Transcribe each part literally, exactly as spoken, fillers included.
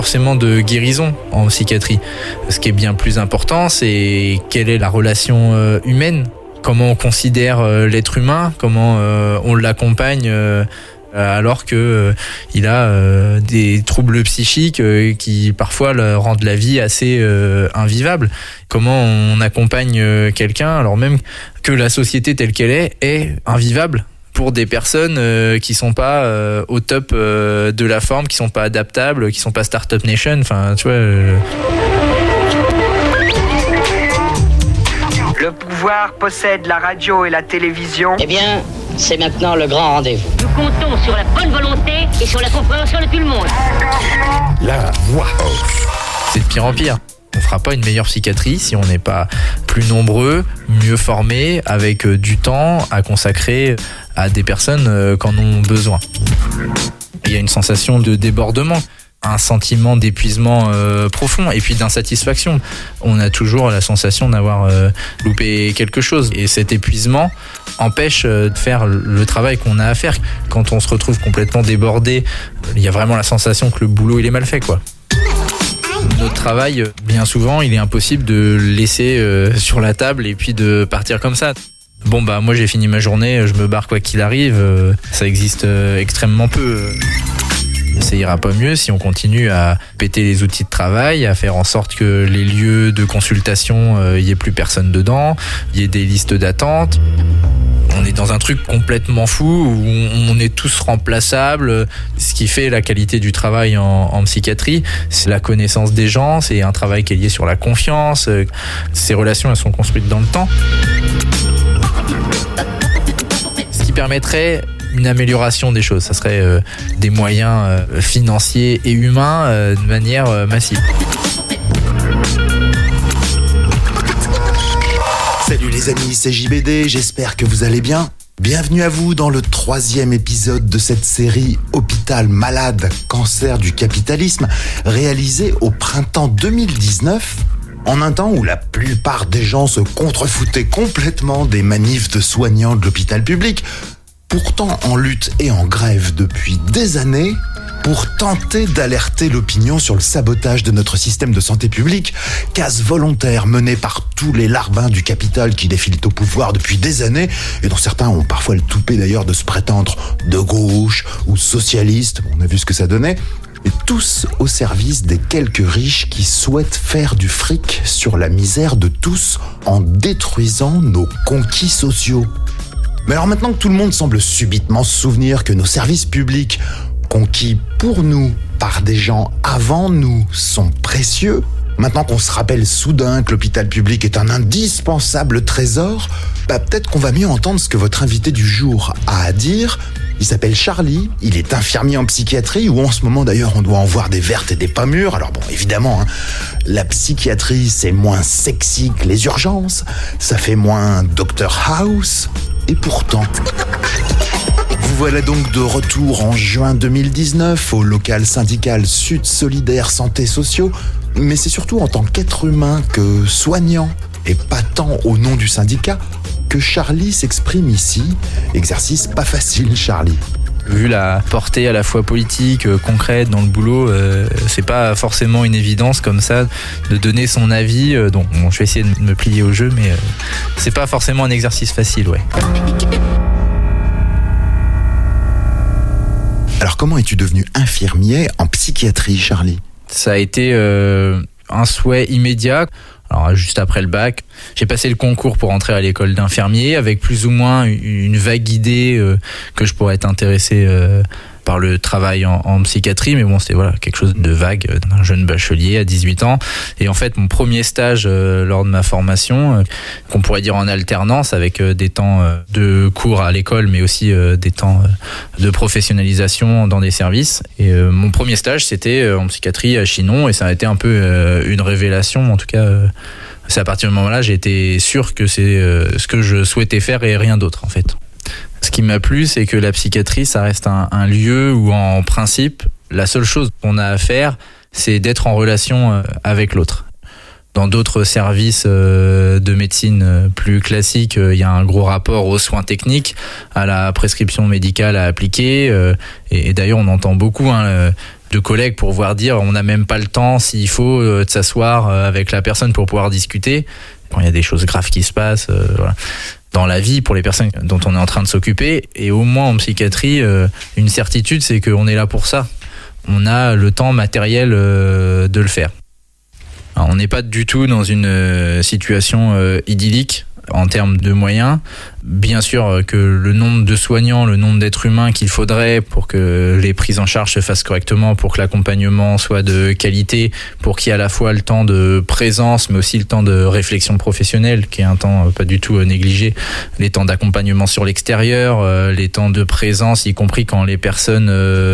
forcément de guérison en psychiatrie. Ce qui est bien plus important, c'est quelle est la relation humaine, comment on considère l'être humain, comment on l'accompagne alors que euh, il a euh, des troubles psychiques euh, qui parfois le rendent la vie assez euh, invivable. Comment on accompagne euh, quelqu'un alors même que la société telle qu'elle est est invivable pour des personnes euh, qui sont pas euh, au top euh, de la forme, qui sont pas adaptables, qui sont pas Startup Nation. Enfin, tu vois. Euh... Le pouvoir possède la radio et la télévision. Eh bien, c'est maintenant le grand rendez-vous. Nous comptons sur la bonne volonté et sur la compréhension de tout le monde. La voix off. C'est de pire en pire. On fera pas une meilleure psychiatrie si on n'est pas plus nombreux, mieux formés, avec du temps à consacrer à des personnes qui en ont besoin. Il y a une sensation de débordement, un sentiment d'épuisement euh, profond et puis d'insatisfaction. On a toujours la sensation d'avoir euh, loupé quelque chose. Et cet épuisement empêche euh, de faire le travail qu'on a à faire. Quand on se retrouve complètement débordé, il y a vraiment la sensation que le boulot il est mal fait, quoi. Notre travail, bien souvent, il est impossible de le laisser euh, sur la table et puis de partir comme ça. Bon bah moi j'ai fini ma journée, je me barre quoi qu'il arrive. Euh, ça existe euh, extrêmement peu. Ça ira pas mieux si on continue à péter les outils de travail, à faire en sorte que les lieux de consultation, il euh, y ait plus personne dedans, il y ait des listes d'attente. On est dans un truc complètement fou où on est tous remplaçables. Ce qui fait la qualité du travail en, en psychiatrie, c'est la connaissance des gens, c'est un travail qui est lié sur la confiance. Ces relations, elles sont construites dans le temps. Ce qui permettrait une amélioration des choses, ça serait euh, des moyens euh, financiers et humains euh, de manière euh, massive. Salut les amis, c'est J B D, j'espère que vous allez bien. Bienvenue à vous dans le troisième épisode de cette série Hôpital malade, cancer du capitalisme, réalisée au printemps deux mille dix-neuf, en un temps où la plupart des gens se contrefoutaient complètement des manifs de soignants de l'hôpital public, pourtant en lutte et en grève depuis des années, pour tenter d'alerter l'opinion sur le sabotage de notre système de santé publique, casse volontaire menée par tous les larbins du capital qui défilent au pouvoir depuis des années, et dont certains ont parfois le toupet d'ailleurs de se prétendre de gauche ou socialiste, on a vu ce que ça donnait, et tous au service des quelques riches qui souhaitent faire du fric sur la misère de tous en détruisant nos conquis sociaux. Mais alors maintenant que tout le monde semble subitement se souvenir que nos services publics, conquis pour nous par des gens avant nous, sont précieux, maintenant qu'on se rappelle soudain que l'hôpital public est un indispensable trésor, bah peut-être qu'on va mieux entendre ce que votre invité du jour a à dire. Il s'appelle Charlie, il est infirmier en psychiatrie, où en ce moment d'ailleurs on doit en voir des vertes et des pas mûres. Alors bon, évidemment, hein, la psychiatrie c'est moins sexy que les urgences, ça fait moins docteur House, et pourtant... Vous voilà donc de retour en juin deux mille dix-neuf au local syndical Sud Solidaire Santé Sociaux, mais c'est surtout en tant qu'être humain que soignant, et pas tant au nom du syndicat, que Charlie s'exprime ici. Exercice pas facile, Charlie. Vu la portée à la fois politique, euh, concrète dans le boulot, euh, c'est pas forcément une évidence comme ça de donner son avis. Euh, donc bon, je vais essayer de me plier au jeu, mais euh, c'est pas forcément un exercice facile, ouais. Alors comment es-tu devenu infirmier en psychiatrie, Charlie ? Ça a été euh, un souhait immédiat. Alors juste après le bac, j'ai passé le concours pour entrer à l'école d'infirmier avec plus ou moins une vague idée euh, que je pourrais être intéressé euh, par le travail en, en psychiatrie, mais bon, c'était voilà quelque chose de vague euh, d'un jeune bachelier à dix-huit ans. Et en fait, mon premier stage euh, lors de ma formation, euh, qu'on pourrait dire en alternance, avec euh, des temps euh, de cours à l'école, mais aussi euh, des temps euh, de professionnalisation dans des services. Et euh, mon premier stage, c'était euh, en psychiatrie à Chinon, et ça a été un peu euh, une révélation, en tout cas. Euh, c'est à partir du moment-là, j'ai été sûr que c'est euh, ce que je souhaitais faire et rien d'autre, en fait. Ce qui m'a plu, c'est que la psychiatrie, ça reste un, un lieu où, en principe, la seule chose qu'on a à faire, c'est d'être en relation avec l'autre. Dans d'autres services de médecine plus classiques, il y a un gros rapport aux soins techniques, à la prescription médicale à appliquer. Et d'ailleurs, on entend beaucoup hein, de collègues pour pouvoir dire on n'a même pas le temps s'il faut euh, de s'asseoir euh, avec la personne pour pouvoir discuter quand il y a des choses graves qui se passent euh, voilà, dans la vie pour les personnes dont on est en train de s'occuper. Et au moins en psychiatrie, euh, une certitude, c'est qu'on est là pour ça. On a le temps matériel euh, de le faire. Alors, on n'est pas du tout dans une euh, situation euh, idyllique en termes de moyens. Bien sûr que le nombre de soignants, le nombre d'êtres humains qu'il faudrait pour que les prises en charge se fassent correctement, pour que l'accompagnement soit de qualité, pour qu'il y ait à la fois le temps de présence, mais aussi le temps de réflexion professionnelle, qui est un temps pas du tout négligé, les temps d'accompagnement sur l'extérieur, les temps de présence, y compris quand les personnes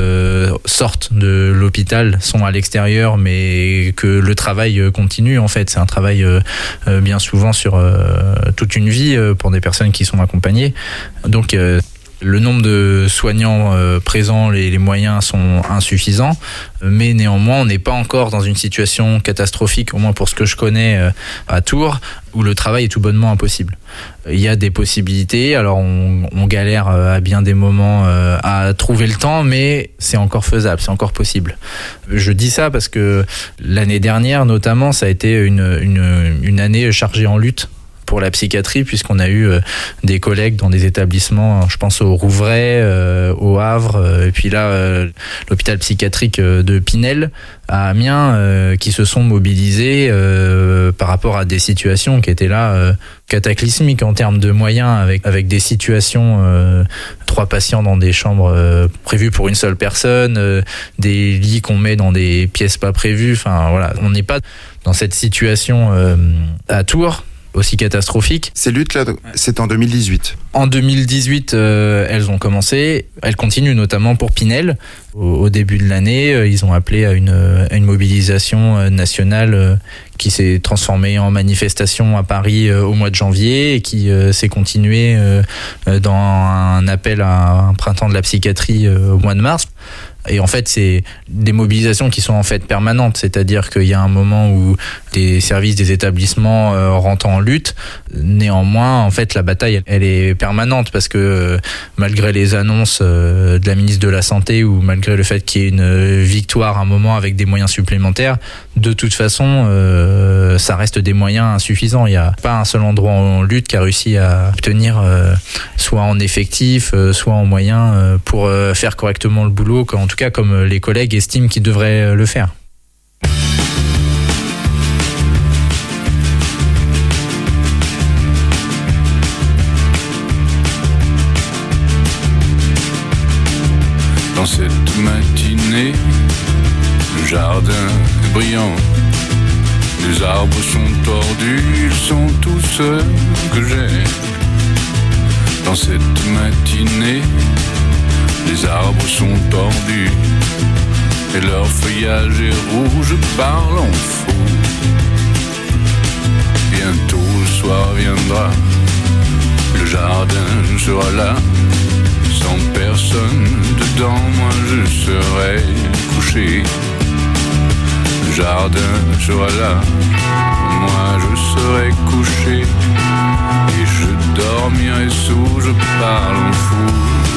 sortent de l'hôpital, sont à l'extérieur, mais que le travail continue. En fait, c'est un travail bien souvent sur toute une vie pour des personnes qui sont accompagnées. Donc euh, le nombre de soignants euh, présents, les, les moyens sont insuffisants, mais néanmoins on n'est pas encore dans une situation catastrophique, au moins pour ce que je connais euh, à Tours, où le travail est tout bonnement impossible. Il y a des possibilités, alors on, on galère euh, à bien des moments euh, à trouver le temps, mais c'est encore faisable, c'est encore possible. Je dis ça parce que l'année dernière notamment, ça a été une, une, une année chargée en lutte pour la psychiatrie, puisqu'on a eu euh, des collègues dans des établissements, je pense au Rouvray, euh, au Havre, euh, et puis là, euh, l'hôpital psychiatrique de Pinel, à Amiens, euh, qui se sont mobilisés euh, par rapport à des situations qui étaient là euh, cataclysmiques en termes de moyens, avec, avec des situations, euh, trois patients dans des chambres euh, prévues pour une seule personne, euh, des lits qu'on met dans des pièces pas prévues, enfin voilà, on n'est pas dans cette situation euh, à Tours, aussi catastrophique. Ces luttes-là, c'est en deux mille dix-huit. En deux mille dix-huit, euh, elles ont commencé. Elles continuent notamment pour Pinel. Au, au début de l'année, euh, ils ont appelé à une, à une mobilisation euh, nationale euh, qui s'est transformée en manifestation à Paris euh, au mois de janvier et qui euh, s'est continuée euh, dans un appel à un printemps de la psychiatrie euh, au mois de mars. Et en fait, c'est des mobilisations qui sont en fait permanentes, c'est-à-dire qu'il y a un moment où des services, des établissements euh, rentrent en lutte. Néanmoins, en fait, la bataille, elle est permanente parce que euh, malgré les annonces euh, de la ministre de la Santé ou malgré le fait qu'il y ait une victoire à un moment avec des moyens supplémentaires, de toute façon, euh, ça reste des moyens insuffisants. Il n'y a pas un seul endroit en lutte qui a réussi à obtenir euh, soit en effectif, euh, soit en moyens euh, pour euh, faire correctement le boulot, quand, en tout cas comme les collègues estiment qu'ils devraient le faire. Dans cette matinée, le jardin est brillant. Les arbres sont tordus, ils sont tous ceux que j'ai. Dans cette matinée, les arbres sont tordus et leur feuillage est rouge, parle en fou. Bientôt le soir viendra, le jardin sera là, sans personne dedans, moi je serai couché. Le jardin sera là, moi je serai couché, et je dormirai sous, je parle en fou.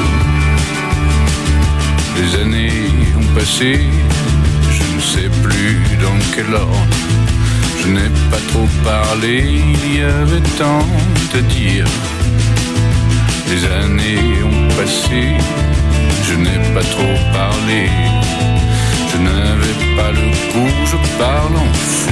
Les années ont passé, je ne sais plus dans quel ordre. Je n'ai pas trop parlé, il y avait tant à dire. Les années ont passé, je n'ai pas trop parlé. Je n'avais pas le goût, je parle en fou.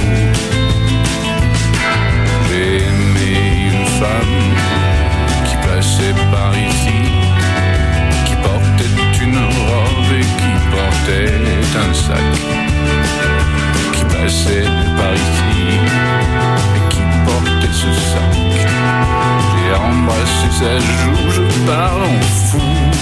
J'ai aimé une femme qui passait par ici, qui portait une robe et qui portait un sac, qui passait par ici et qui portait ce sac. J'ai embrassé sa joue, je parle en fou.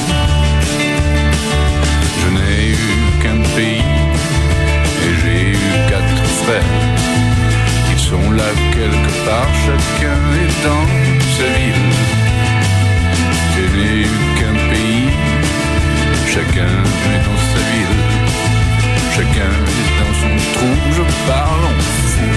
Je n'ai eu qu'un pays et j'ai eu quatre frères. Ils sont là quelque part, chacun est dans sa ville. Je n'ai eu qu'un pays, chacun est dans sa ville. Chacun est dans son trou, je parle en fou.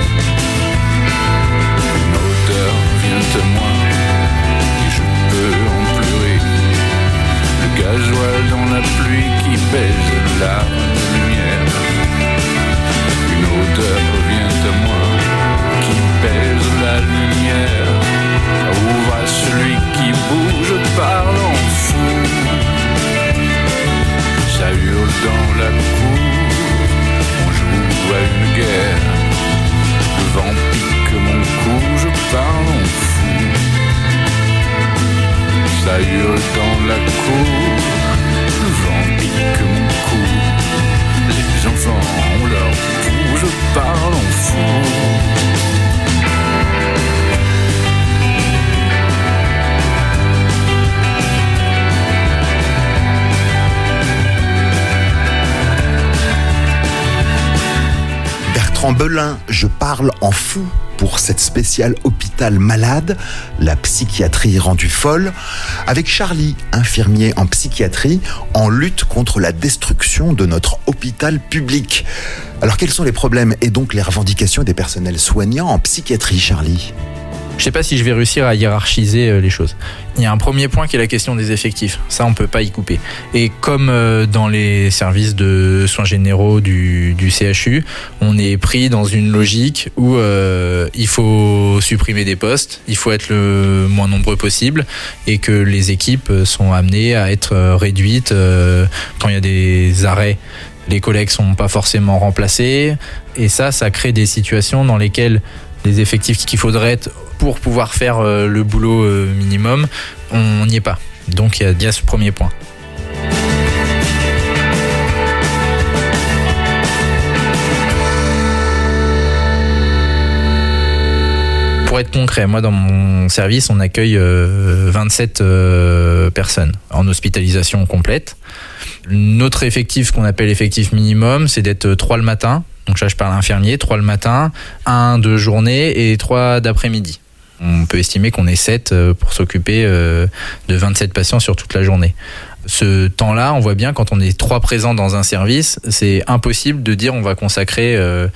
Une odeur vient à moi et je peux en pleurer. Le gasoil dans la pluie qui baise là, Bertrand Belin, je parle en fou pour cette spéciale hôpital malade, la psychiatrie rendue folle, avec Charlie, infirmier en psychiatrie, en lutte contre la destruction de notre hôpital public. Alors quels sont les problèmes et donc les revendications des personnels soignants en psychiatrie, Charlie ? Je sais pas si je vais réussir à hiérarchiser les choses. Il y a un premier point qui est la question des effectifs. Ça, on peut pas y couper. Et comme dans les services de soins généraux du, du C H U, on est pris dans une logique où euh, il faut supprimer des postes, il faut être le moins nombreux possible et que les équipes sont amenées à être réduites euh, quand il y a des arrêts. Les collègues sont pas forcément remplacés. Et ça, ça crée des situations dans lesquelles les effectifs qu'il faudrait être pour pouvoir faire le boulot minimum, on n'y est pas. Donc il y, y a ce premier point. Pour être concret, moi dans mon service, on accueille euh, vingt-sept euh, personnes en hospitalisation complète. Notre effectif qu'on appelle effectif minimum, c'est d'être trois le matin. Donc là, je parle infirmier, trois le matin, un de journée et trois d'après-midi. On peut estimer qu'on est sept pour s'occuper de vingt-sept patients sur toute la journée. Ce temps-là, on voit bien, quand on est trois présents dans un service, c'est impossible de dire on va consacrer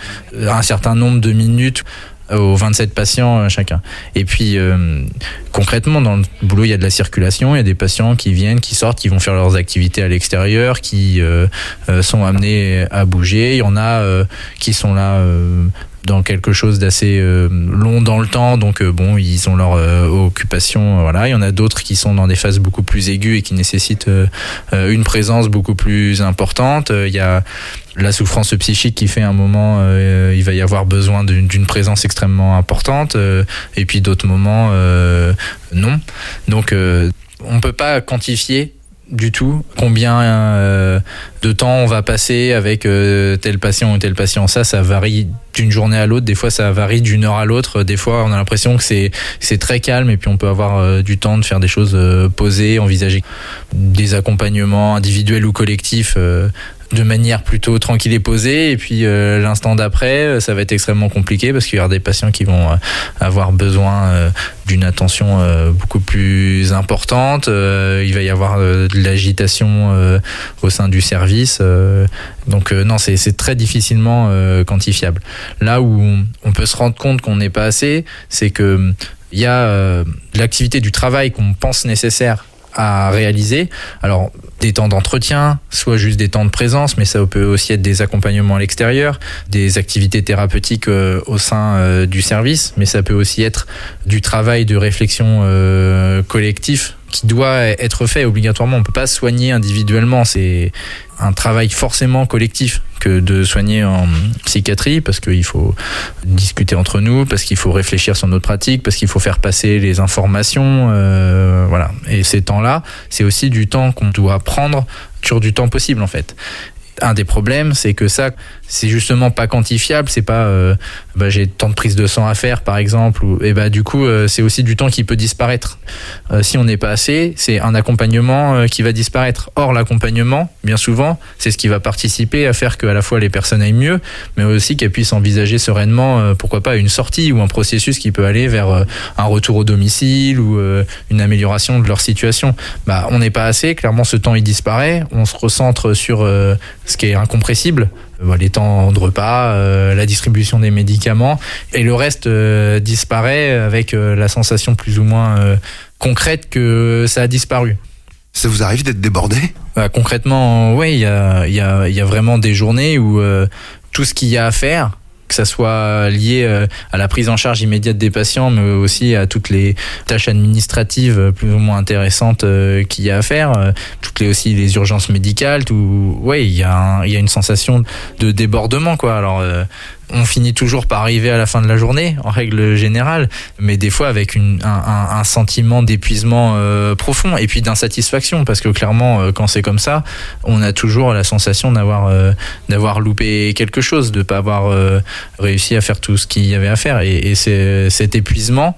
un certain nombre de minutes aux vingt-sept patients chacun. Et puis euh, concrètement, dans le boulot, il y a de la circulation, il y a des patients qui viennent, qui sortent, qui vont faire leurs activités à l'extérieur, qui euh, euh, sont amenés à bouger. Il y en a euh, qui sont là euh, dans quelque chose d'assez euh, long dans le temps, donc euh, bon, ils ont leur euh, occupation, euh, voilà. Il y en a d'autres qui sont dans des phases beaucoup plus aiguës et qui nécessitent euh, une présence beaucoup plus importante. Euh, il y a la souffrance psychique qui fait un moment, euh, il va y avoir besoin d'une, d'une présence extrêmement importante, euh, et puis d'autres moments, euh, non. Donc, euh, on peut pas quantifier du tout combien euh, de temps on va passer avec euh, tel patient ou tel patient. Ça, ça varie d'une journée à l'autre. Des fois, ça varie d'une heure à l'autre. Des fois, on a l'impression que c'est c'est très calme et puis on peut avoir euh, du temps de faire des choses euh, posées, envisager des accompagnements individuels ou collectifs euh, de manière plutôt tranquille et posée, et puis euh, l'instant d'après, ça va être extrêmement compliqué parce qu'il y aura des patients qui vont euh, avoir besoin euh, d'une attention euh, beaucoup plus importante. Euh, il va y avoir euh, de l'agitation euh, au sein du service. Euh, donc euh, non, c'est, c'est très difficilement euh, quantifiable. Là où on, on peut se rendre compte qu'on n'est pas assez, c'est que il y a euh, l'activité du travail qu'on pense nécessaire à réaliser. Alors, des temps d'entretien, soit juste des temps de présence, mais ça peut aussi être des accompagnements à l'extérieur, des activités thérapeutiques euh, au sein euh, du service, mais ça peut aussi être du travail de réflexion euh, collectif qui doit être fait obligatoirement. On ne peut pas soigner individuellement, c'est un travail forcément collectif que de soigner en psychiatrie, parce qu'il faut discuter entre nous, parce qu'il faut réfléchir sur notre pratique, parce qu'il faut faire passer les informations, euh, voilà. Et ces temps-là, c'est aussi du temps qu'on doit prendre sur du temps possible en fait. Un des problèmes, c'est que ça, c'est justement pas quantifiable. C'est pas, euh, bah, j'ai tant de prise de sang à faire, par exemple, ou, et bah du coup, euh, c'est aussi du temps qui peut disparaître. Euh, si on n'est pas assez, c'est un accompagnement euh, qui va disparaître. Or, l'accompagnement, bien souvent, c'est ce qui va participer à faire que à la fois les personnes aillent mieux, mais aussi qu'elles puissent envisager sereinement, euh, pourquoi pas, une sortie ou un processus qui peut aller vers euh, un retour au domicile ou euh, une amélioration de leur situation. Bah, on n'est pas assez. Clairement, ce temps il disparaît. On se recentre sur euh, ce qui est incompressible, les temps de repas, euh, la distribution des médicaments, et le reste euh, disparaît avec euh, la sensation plus ou moins euh, concrète que ça a disparu. Ça vous arrive d'être débordé ? Bah, concrètement, oui, il y a, y a, y a vraiment des journées où euh, tout ce qu'il y a à faire, que ça soit lié euh, à la prise en charge immédiate des patients, mais aussi à toutes les tâches administratives plus ou moins intéressantes euh, qu'il y a à faire, euh, toutes les aussi les urgences médicales, tout, ouais, il y a un, il y a une sensation de débordement, quoi. Alors euh, on finit toujours par arriver à la fin de la journée, en règle générale, mais des fois avec une, un, un, un sentiment d'épuisement euh, profond et puis d'insatisfaction, parce que clairement, euh, quand c'est comme ça, on a toujours la sensation d'avoir, euh, d'avoir loupé quelque chose, de ne pas avoir euh, réussi à faire tout ce qu'il y avait à faire. Et, et c'est, cet épuisement,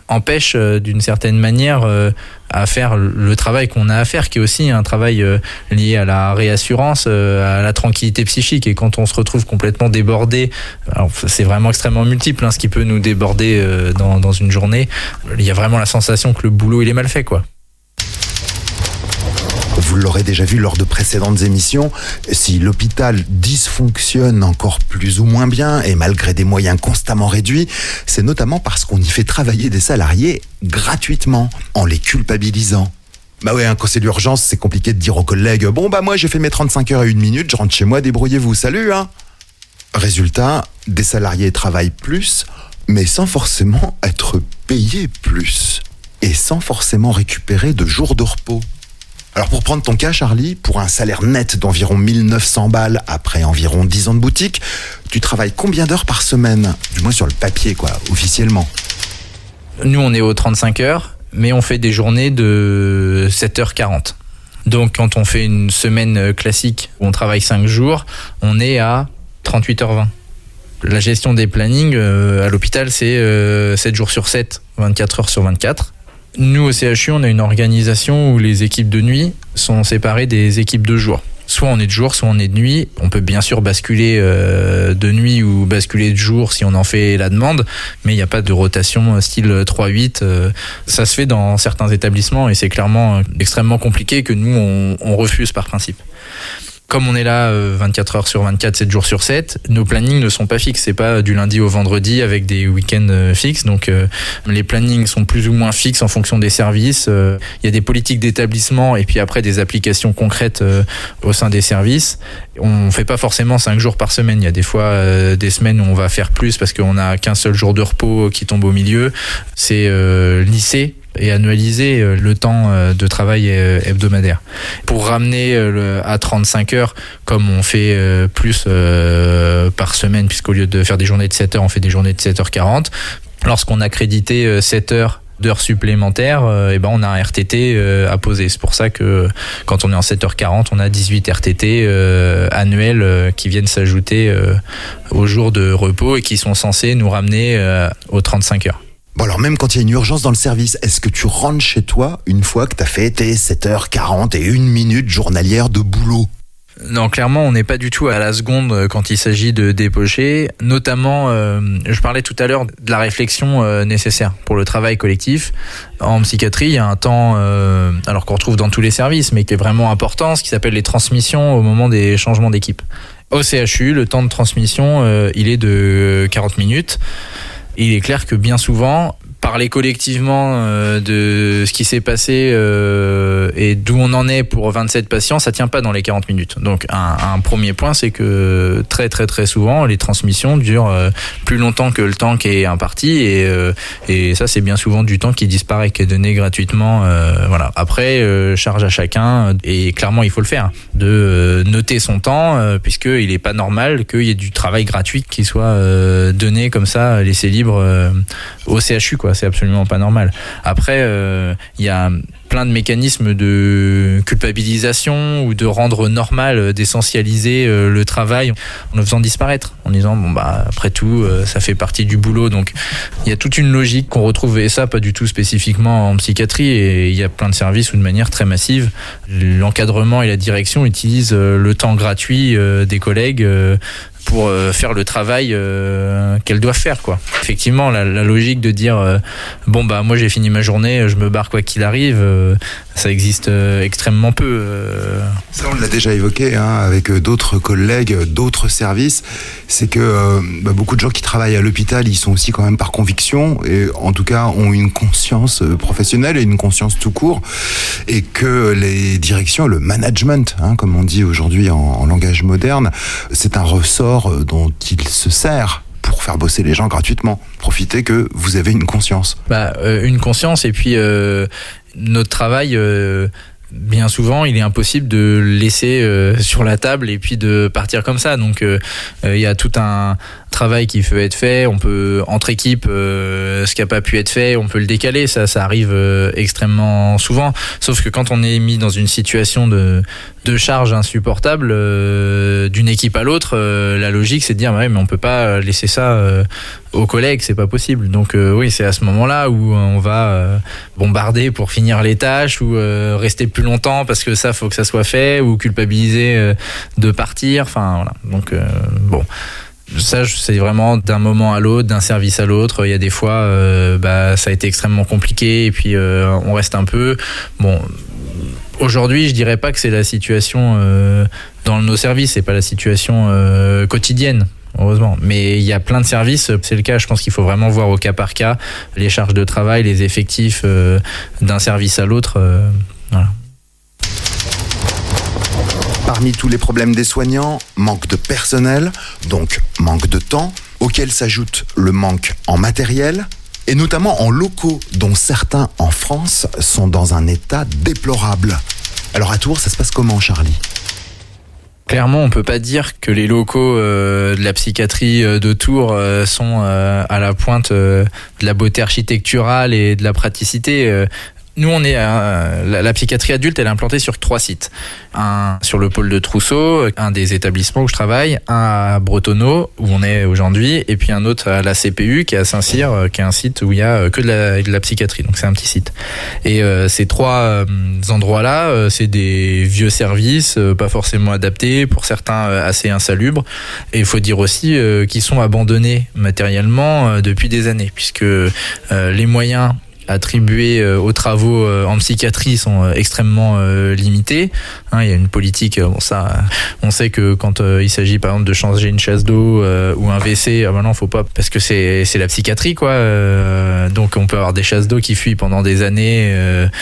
empêche euh, d'une certaine manière euh, à faire le travail qu'on a à faire, qui est aussi un travail euh, lié à la réassurance, euh, à la tranquillité psychique. Et quand on se retrouve complètement débordé, alors c'est vraiment extrêmement multiple hein, ce qui peut nous déborder euh, dans, dans une journée, il y a vraiment la sensation que le boulot il est mal fait, quoi. Vous l'aurez déjà vu lors de précédentes émissions, si l'hôpital dysfonctionne encore plus ou moins bien et malgré des moyens constamment réduits, c'est notamment parce qu'on y fait travailler des salariés gratuitement, en les culpabilisant. Bah ouais, hein, quand c'est l'urgence, c'est compliqué de dire aux collègues « Bon bah moi j'ai fait mes trente-cinq heures et une minute, je rentre chez moi, débrouillez-vous, salut hein !» Résultat, des salariés travaillent plus, mais sans forcément être payés plus. Et sans forcément récupérer de jours de repos. Alors pour prendre ton cas, Charlie, pour un salaire net d'environ mille neuf cents balles après environ dix ans de boutique, tu travailles combien d'heures par semaine ? Du moins sur le papier, quoi, officiellement. Nous, on est aux trente-cinq heures, mais on fait des journées de sept heures quarante. Donc quand on fait une semaine classique où on travaille cinq jours, on est à trente-huit heures vingt. La gestion des plannings euh, à l'hôpital, c'est euh, sept jours sur sept, vingt-quatre heures sur vingt-quatre. Nous, au C H U, on a une organisation où les équipes de nuit sont séparées des équipes de jour. Soit on est de jour, soit on est de nuit. On peut bien sûr basculer euh, de nuit ou basculer de jour si on en fait la demande, mais il n'y a pas de rotation style trois huit. Euh, ça se fait dans certains établissements et c'est clairement extrêmement compliqué que nous, on, on refuse par principe. Comme on est là vingt-quatre heures sur vingt-quatre, sept jours sur sept, nos plannings ne sont pas fixes. C'est pas du lundi au vendredi avec des week-ends fixes. Donc euh, les plannings sont plus ou moins fixes en fonction des services. Il euh, y a des politiques d'établissement et puis après des applications concrètes euh, au sein des services. On fait pas forcément cinq jours par semaine. Il y a des fois euh, des semaines où on va faire plus parce qu'on a qu'un seul jour de repos qui tombe au milieu. C'est euh, lycée. Et annualiser le temps de travail hebdomadaire. Pour ramener à trente-cinq heures, comme on fait plus par semaine, puisqu'au lieu de faire des journées de sept heures, on fait des journées de sept heures quarante, lorsqu'on a crédité sept heures d'heures supplémentaires, et ben on a un R T T à poser. C'est pour ça que quand on est en sept heures quarante, on a dix-huit R T T annuels qui viennent s'ajouter aux jours de repos et qui sont censés nous ramener aux trente-cinq heures. Bon alors même quand il y a une urgence dans le service, est-ce que tu rentres chez toi une fois que tu as fait tes sept heures quarante et une minute journalière de boulot ? Non, clairement, on n'est pas du tout à la seconde quand il s'agit de dépocher. Notamment, euh, je parlais tout à l'heure de la réflexion euh, nécessaire pour le travail collectif. En psychiatrie, il y a un temps, euh, alors qu'on retrouve dans tous les services, mais qui est vraiment important, ce qui s'appelle les transmissions au moment des changements d'équipe. Au C H U, le temps de transmission, euh, il est de quarante minutes. Il est clair que bien souvent, parler collectivement euh, de ce qui s'est passé euh, et d'où on en est pour vingt-sept patients, ça tient pas dans les quarante minutes. Donc un, un premier point, c'est que très très très souvent, les transmissions durent euh, plus longtemps que le temps qui est imparti et, euh, et ça c'est bien souvent du temps qui disparaît, qui est donné gratuitement. Euh, voilà. Après, euh, charge à chacun et clairement il faut le faire, de euh, noter son temps euh, puisqu'il est pas normal qu'il y ait du travail gratuit qui soit euh, donné comme ça, laissé libre euh, au C H U, quoi. C'est absolument pas normal. Après, il euh, y a plein de mécanismes de culpabilisation ou de rendre normal, d'essentialiser euh, le travail en le faisant disparaître, en disant bon bah après tout euh, ça fait partie du boulot. Donc il y a toute une logique qu'on retrouve, et ça pas du tout spécifiquement en psychiatrie, et il y a plein de services où de manière très massive l'encadrement et la direction utilisent euh, le temps gratuit euh, des collègues euh, pour euh, faire le travail euh, qu'elles doivent faire, quoi. Effectivement, la, la logique de dire euh, bon bah moi j'ai fini ma journée, je me barre quoi qu'il arrive, euh, ça existe euh, extrêmement peu. Euh. Ça on l'a déjà évoqué hein, avec d'autres collègues, d'autres services, c'est que euh, bah, beaucoup de gens qui travaillent à l'hôpital, ils sont aussi quand même par conviction, et en tout cas ont une conscience professionnelle et une conscience tout court, et que les directions, le management, hein, comme on dit aujourd'hui en, en langage moderne, c'est un ressort dont il se sert pour faire bosser les gens gratuitement. Profitez que vous avez une conscience. Bah, euh, une conscience, et puis euh, notre travail, euh, bien souvent, il est impossible de le laisser euh, sur la table et puis de partir comme ça. Donc, il euh, euh, y a tout un, travail qui peut être fait, on peut entre équipes, euh, ce qui n'a pas pu être fait, on peut le décaler. Ça, ça arrive euh, extrêmement souvent. Sauf que quand on est mis dans une situation de de charge insupportable euh, d'une équipe à l'autre, euh, la logique c'est de dire ouais, mais on peut pas laisser ça euh, aux collègues, c'est pas possible. Donc euh, oui, c'est à ce moment-là où on va euh, bombarder pour finir les tâches ou euh, rester plus longtemps parce que ça faut que ça soit fait, ou culpabiliser euh, de partir. Enfin voilà. Donc euh, bon. Ça, c'est vraiment d'un moment à l'autre, d'un service à l'autre. Il y a des fois, euh, bah, ça a été extrêmement compliqué et puis euh, on reste un peu. Bon, aujourd'hui, je dirais pas que c'est la situation euh, dans nos services, c'est pas la situation euh, quotidienne. Heureusement, mais il y a plein de services, c'est le cas. Je pense qu'il faut vraiment voir au cas par cas les charges de travail, les effectifs euh, d'un service à l'autre. Euh, voilà. Parmi tous les problèmes des soignants, manque de personnel, donc manque de temps, auquel s'ajoute le manque en matériel, et notamment en locaux, dont certains en France sont dans un état déplorable. Alors à Tours, ça se passe comment, Charlie ? Clairement, on peut pas dire que les locaux euh, de la psychiatrie de Tours euh, sont euh, à la pointe euh, de la beauté architecturale et de la praticité. Euh, Nous, on est à, la, la psychiatrie adulte, elle est implantée sur trois sites. Un sur le pôle de Trousseau, un des établissements où je travaille, un à Bretonneau, où on est aujourd'hui, et puis un autre à la C P U, qui est à Saint-Cyr, qui est un site où il y a que de la, de la psychiatrie. Donc c'est un petit site. Et euh, ces trois euh, endroits-là, euh, c'est des vieux services, euh, pas forcément adaptés, pour certains euh, assez insalubres. Et il faut dire aussi euh, qu'ils sont abandonnés matériellement euh, depuis des années, puisque euh, les moyens attribués aux travaux en psychiatrie sont extrêmement limités. Il y a une politique, bon ça, on sait que quand il s'agit par exemple de changer une chasse d'eau ou un W C, ah ben non, faut pas, parce que c'est c'est la psychiatrie quoi. Donc on peut avoir des chasses d'eau qui fuient pendant des années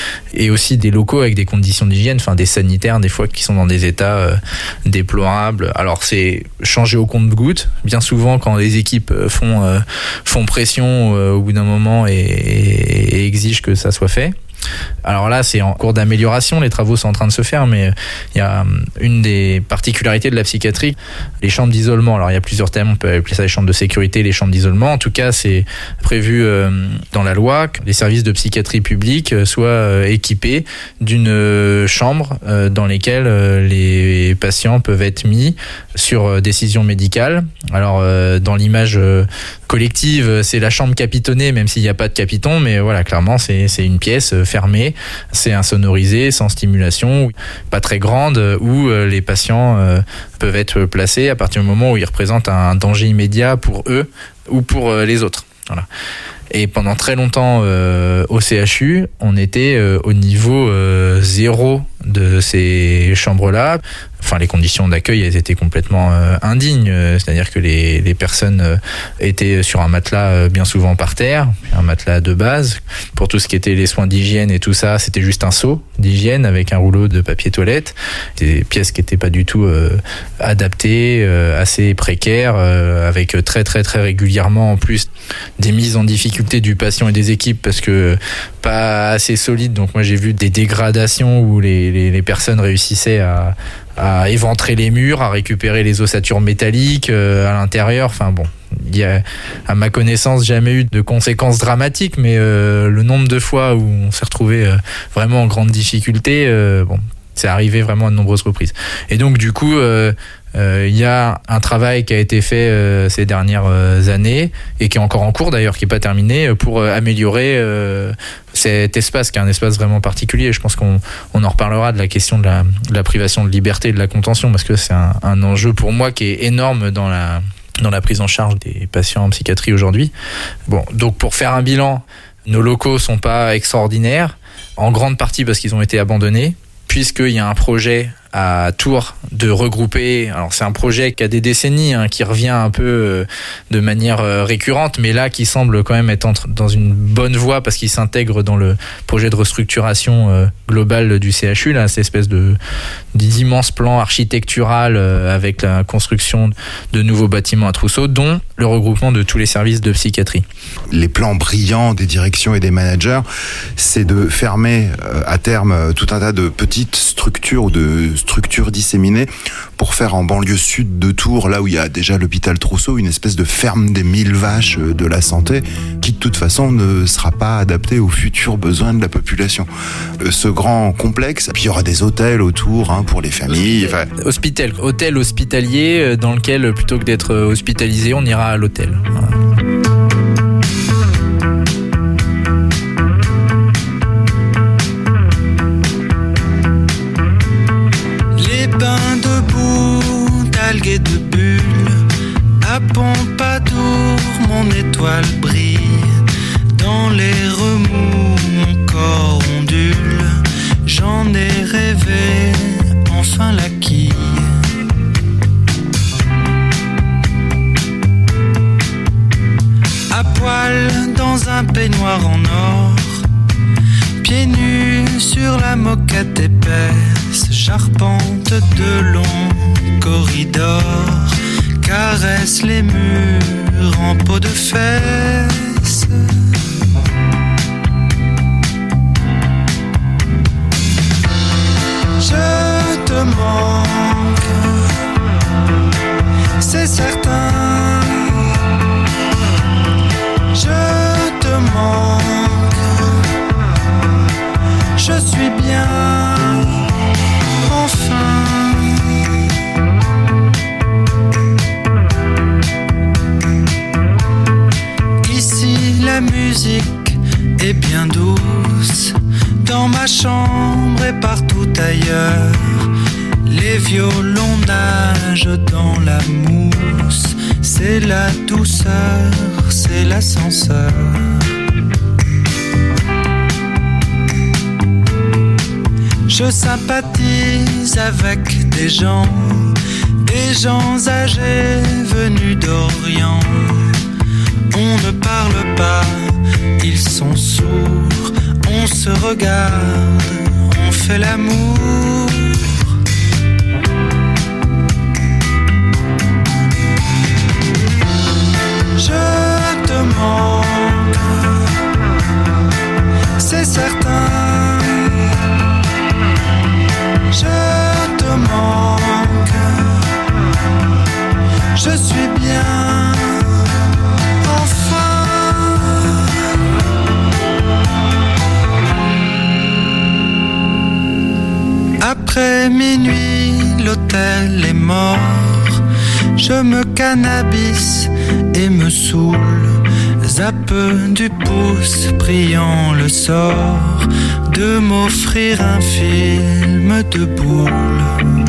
et aussi des locaux avec des conditions d'hygiène, enfin des sanitaires des fois qui sont dans des états déplorables. Alors c'est changer au compte-gouttes. Bien souvent quand les équipes font font pression au bout d'un moment et, et et exige que ça soit fait. Alors là, c'est en cours d'amélioration, les travaux sont en train de se faire, mais il y a une des particularités de la psychiatrie, les chambres d'isolement. Alors il y a plusieurs thèmes, on peut appeler ça les chambres de sécurité, les chambres d'isolement. En tout cas, c'est prévu dans la loi que les services de psychiatrie publique soient équipés d'une chambre dans lesquelles les patients peuvent être mis sur décision médicale. Alors dans l'image collective, c'est la chambre capitonnée, même s'il n'y a pas de capiton, mais voilà, clairement, c'est, c'est une pièce fermée, c'est insonorisé, sans stimulation, pas très grande, où les patients peuvent être placés à partir du moment où ils représentent un danger immédiat pour eux ou pour les autres. Voilà. Et pendant très longtemps, euh, au C H U, on était euh, au niveau euh, zéro de ces chambres-là. Enfin, les conditions d'accueil, elles étaient complètement euh, indignes. C'est-à-dire que les, les personnes euh, étaient sur un matelas euh, bien souvent par terre, un matelas de base. Pour tout ce qui était les soins d'hygiène et tout ça, c'était juste un seau d'hygiène avec un rouleau de papier toilette. Des pièces qui n'étaient pas du tout euh, adaptées, euh, assez précaires, euh, avec très très très régulièrement en plus des mises en difficulté du patient et des équipes parce que pas assez solides. Donc moi j'ai vu des dégradations où les, les, les personnes réussissaient à à éventrer les murs, à récupérer les ossatures métalliques euh, à l'intérieur. Enfin bon, il y a, à ma connaissance, jamais eu de conséquences dramatiques, mais euh, le nombre de fois où on s'est retrouvé euh, vraiment en grande difficulté, euh, bon, c'est arrivé vraiment à de nombreuses reprises. Et donc du coup, euh, euh, y a un travail qui a été fait euh, ces dernières euh, années et qui est encore en cours d'ailleurs, qui n'est pas terminé, pour euh, améliorer euh, cet espace qui est un espace vraiment particulier. Je pense qu'on on en reparlera de la question de la, de la privation de liberté et de la contention, parce que c'est un, un enjeu pour moi qui est énorme dans la, dans la prise en charge des patients en psychiatrie aujourd'hui. Bon, donc pour faire un bilan, nos locaux sont pas extraordinaires, en grande partie parce qu'ils ont été abandonnés, puisqu'il y a un projet à Tours de regrouper, alors c'est un projet qui a des décennies, hein, qui revient un peu euh, de manière euh, récurrente, mais là qui semble quand même être entre, dans une bonne voie parce qu'il s'intègre dans le projet de restructuration euh, globale du C H U, là, cette espèce de, d'immenses plans architecturaux euh, avec la construction de nouveaux bâtiments à trousseau, dont le regroupement de tous les services de psychiatrie. Les plans brillants des directions et des managers, c'est de fermer euh, à terme euh, tout un tas de petites structures ou de structures disséminées pour faire en banlieue sud de Tours, là où il y a déjà l'hôpital Trousseau, une espèce de ferme des mille vaches de la santé qui de toute façon ne sera pas adaptée aux futurs besoins de la population. Euh, ce grand complexe, puis il y aura des hôtels autour hein, pour les familles. Enfin... Hospital, hôtel hospitalier dans lequel plutôt que d'être hospitalisé, on ira à l'hôtel. Voilà. Algues et de bulles, à Pompadour, mon étoile brille. Dans les remous, mon corps ondule. J'en ai rêvé, enfin la quille. À poil dans un peignoir en or, pieds nus sur la moquette épaisse, j'arpente de longs corridors, caresse les murs en peau de fesses. Je te manque, c'est certain. Je te manque, je suis bien, enfin. La musique est bien douce, dans ma chambre et partout ailleurs. Les violons nagent dans la mousse, c'est la douceur, c'est l'ascenseur. Je sympathise avec des gens, des gens âgés venus d'Orient. On ne parle pas, ils sont sourds. On se regarde, on fait l'amour. Je te manque, c'est certain. Je te manque, je suis bien. Après minuit, l'hôtel est mort. Je me cannabis et me saoule. Zappe du pouce, priant le sort de m'offrir un film de boules.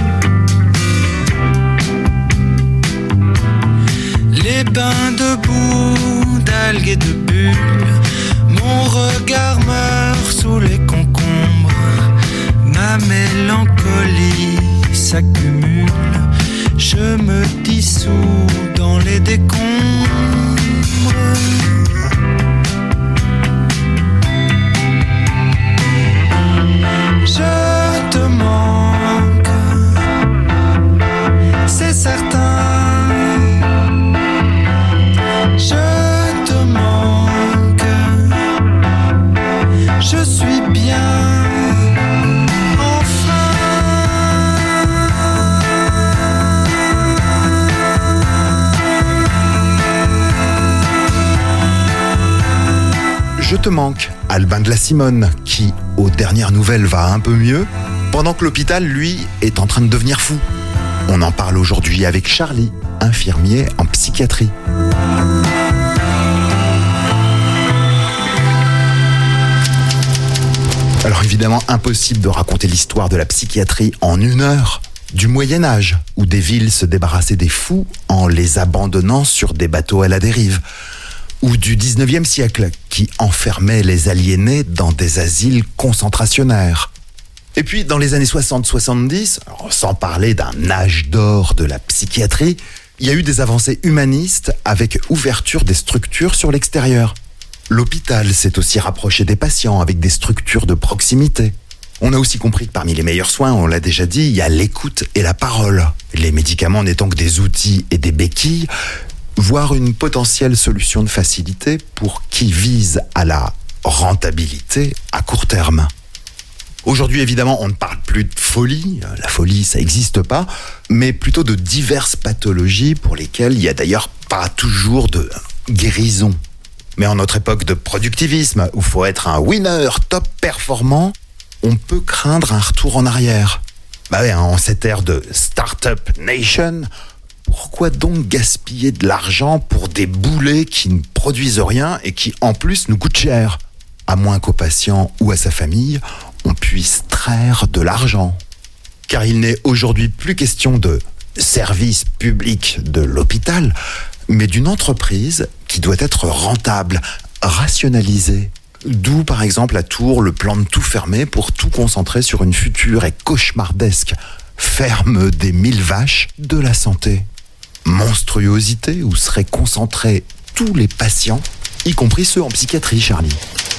Les bains de boue, d'algues et de bulles. Mon regard meurt sous les concombres. Ma mélancolie s'accumule, je me dissous dans les décombres. Je te manque, c'est certain. Je te manque, je suis bien. Je te manque, Albin de la Simone, qui, aux dernières nouvelles, va un peu mieux, pendant que l'hôpital, lui, est en train de devenir fou. On en parle aujourd'hui avec Charlie, infirmier en psychiatrie. Alors évidemment, impossible de raconter l'histoire de la psychiatrie en une heure. Du Moyen-Âge, où des villes se débarrassaient des fous en les abandonnant sur des bateaux à la dérive. Ou du dix-neuvième siècle, qui enfermait les aliénés dans des asiles concentrationnaires. Et puis, dans les années soixante soixante-dix, sans parler d'un âge d'or de la psychiatrie, il y a eu des avancées humanistes avec ouverture des structures sur l'extérieur. L'hôpital s'est aussi rapproché des patients avec des structures de proximité. On a aussi compris que parmi les meilleurs soins, on l'a déjà dit, il y a l'écoute et la parole. Les médicaments n'étant que des outils et des béquilles, voire une potentielle solution de facilité pour qui vise à la rentabilité à court terme. Aujourd'hui, évidemment, on ne parle plus de folie, la folie, ça n'existe pas, mais plutôt de diverses pathologies pour lesquelles il n'y a d'ailleurs pas toujours de guérison. Mais en notre époque de productivisme, où il faut être un winner top performant, on peut craindre un retour en arrière. Bah ouais, en cette ère de Startup Nation, pourquoi donc gaspiller de l'argent pour des boulets qui ne produisent rien et qui en plus nous coûtent cher ? À moins qu'au patient ou à sa famille, on puisse traire de l'argent. Car il n'est aujourd'hui plus question de service public de l'hôpital, mais d'une entreprise qui doit être rentable, rationalisée. D'où par exemple à Tours le plan de tout fermer pour tout concentrer sur une future et cauchemardesque ferme des mille vaches de la santé. Monstruosité où seraient concentrés tous les patients, y compris ceux en psychiatrie, Charlie.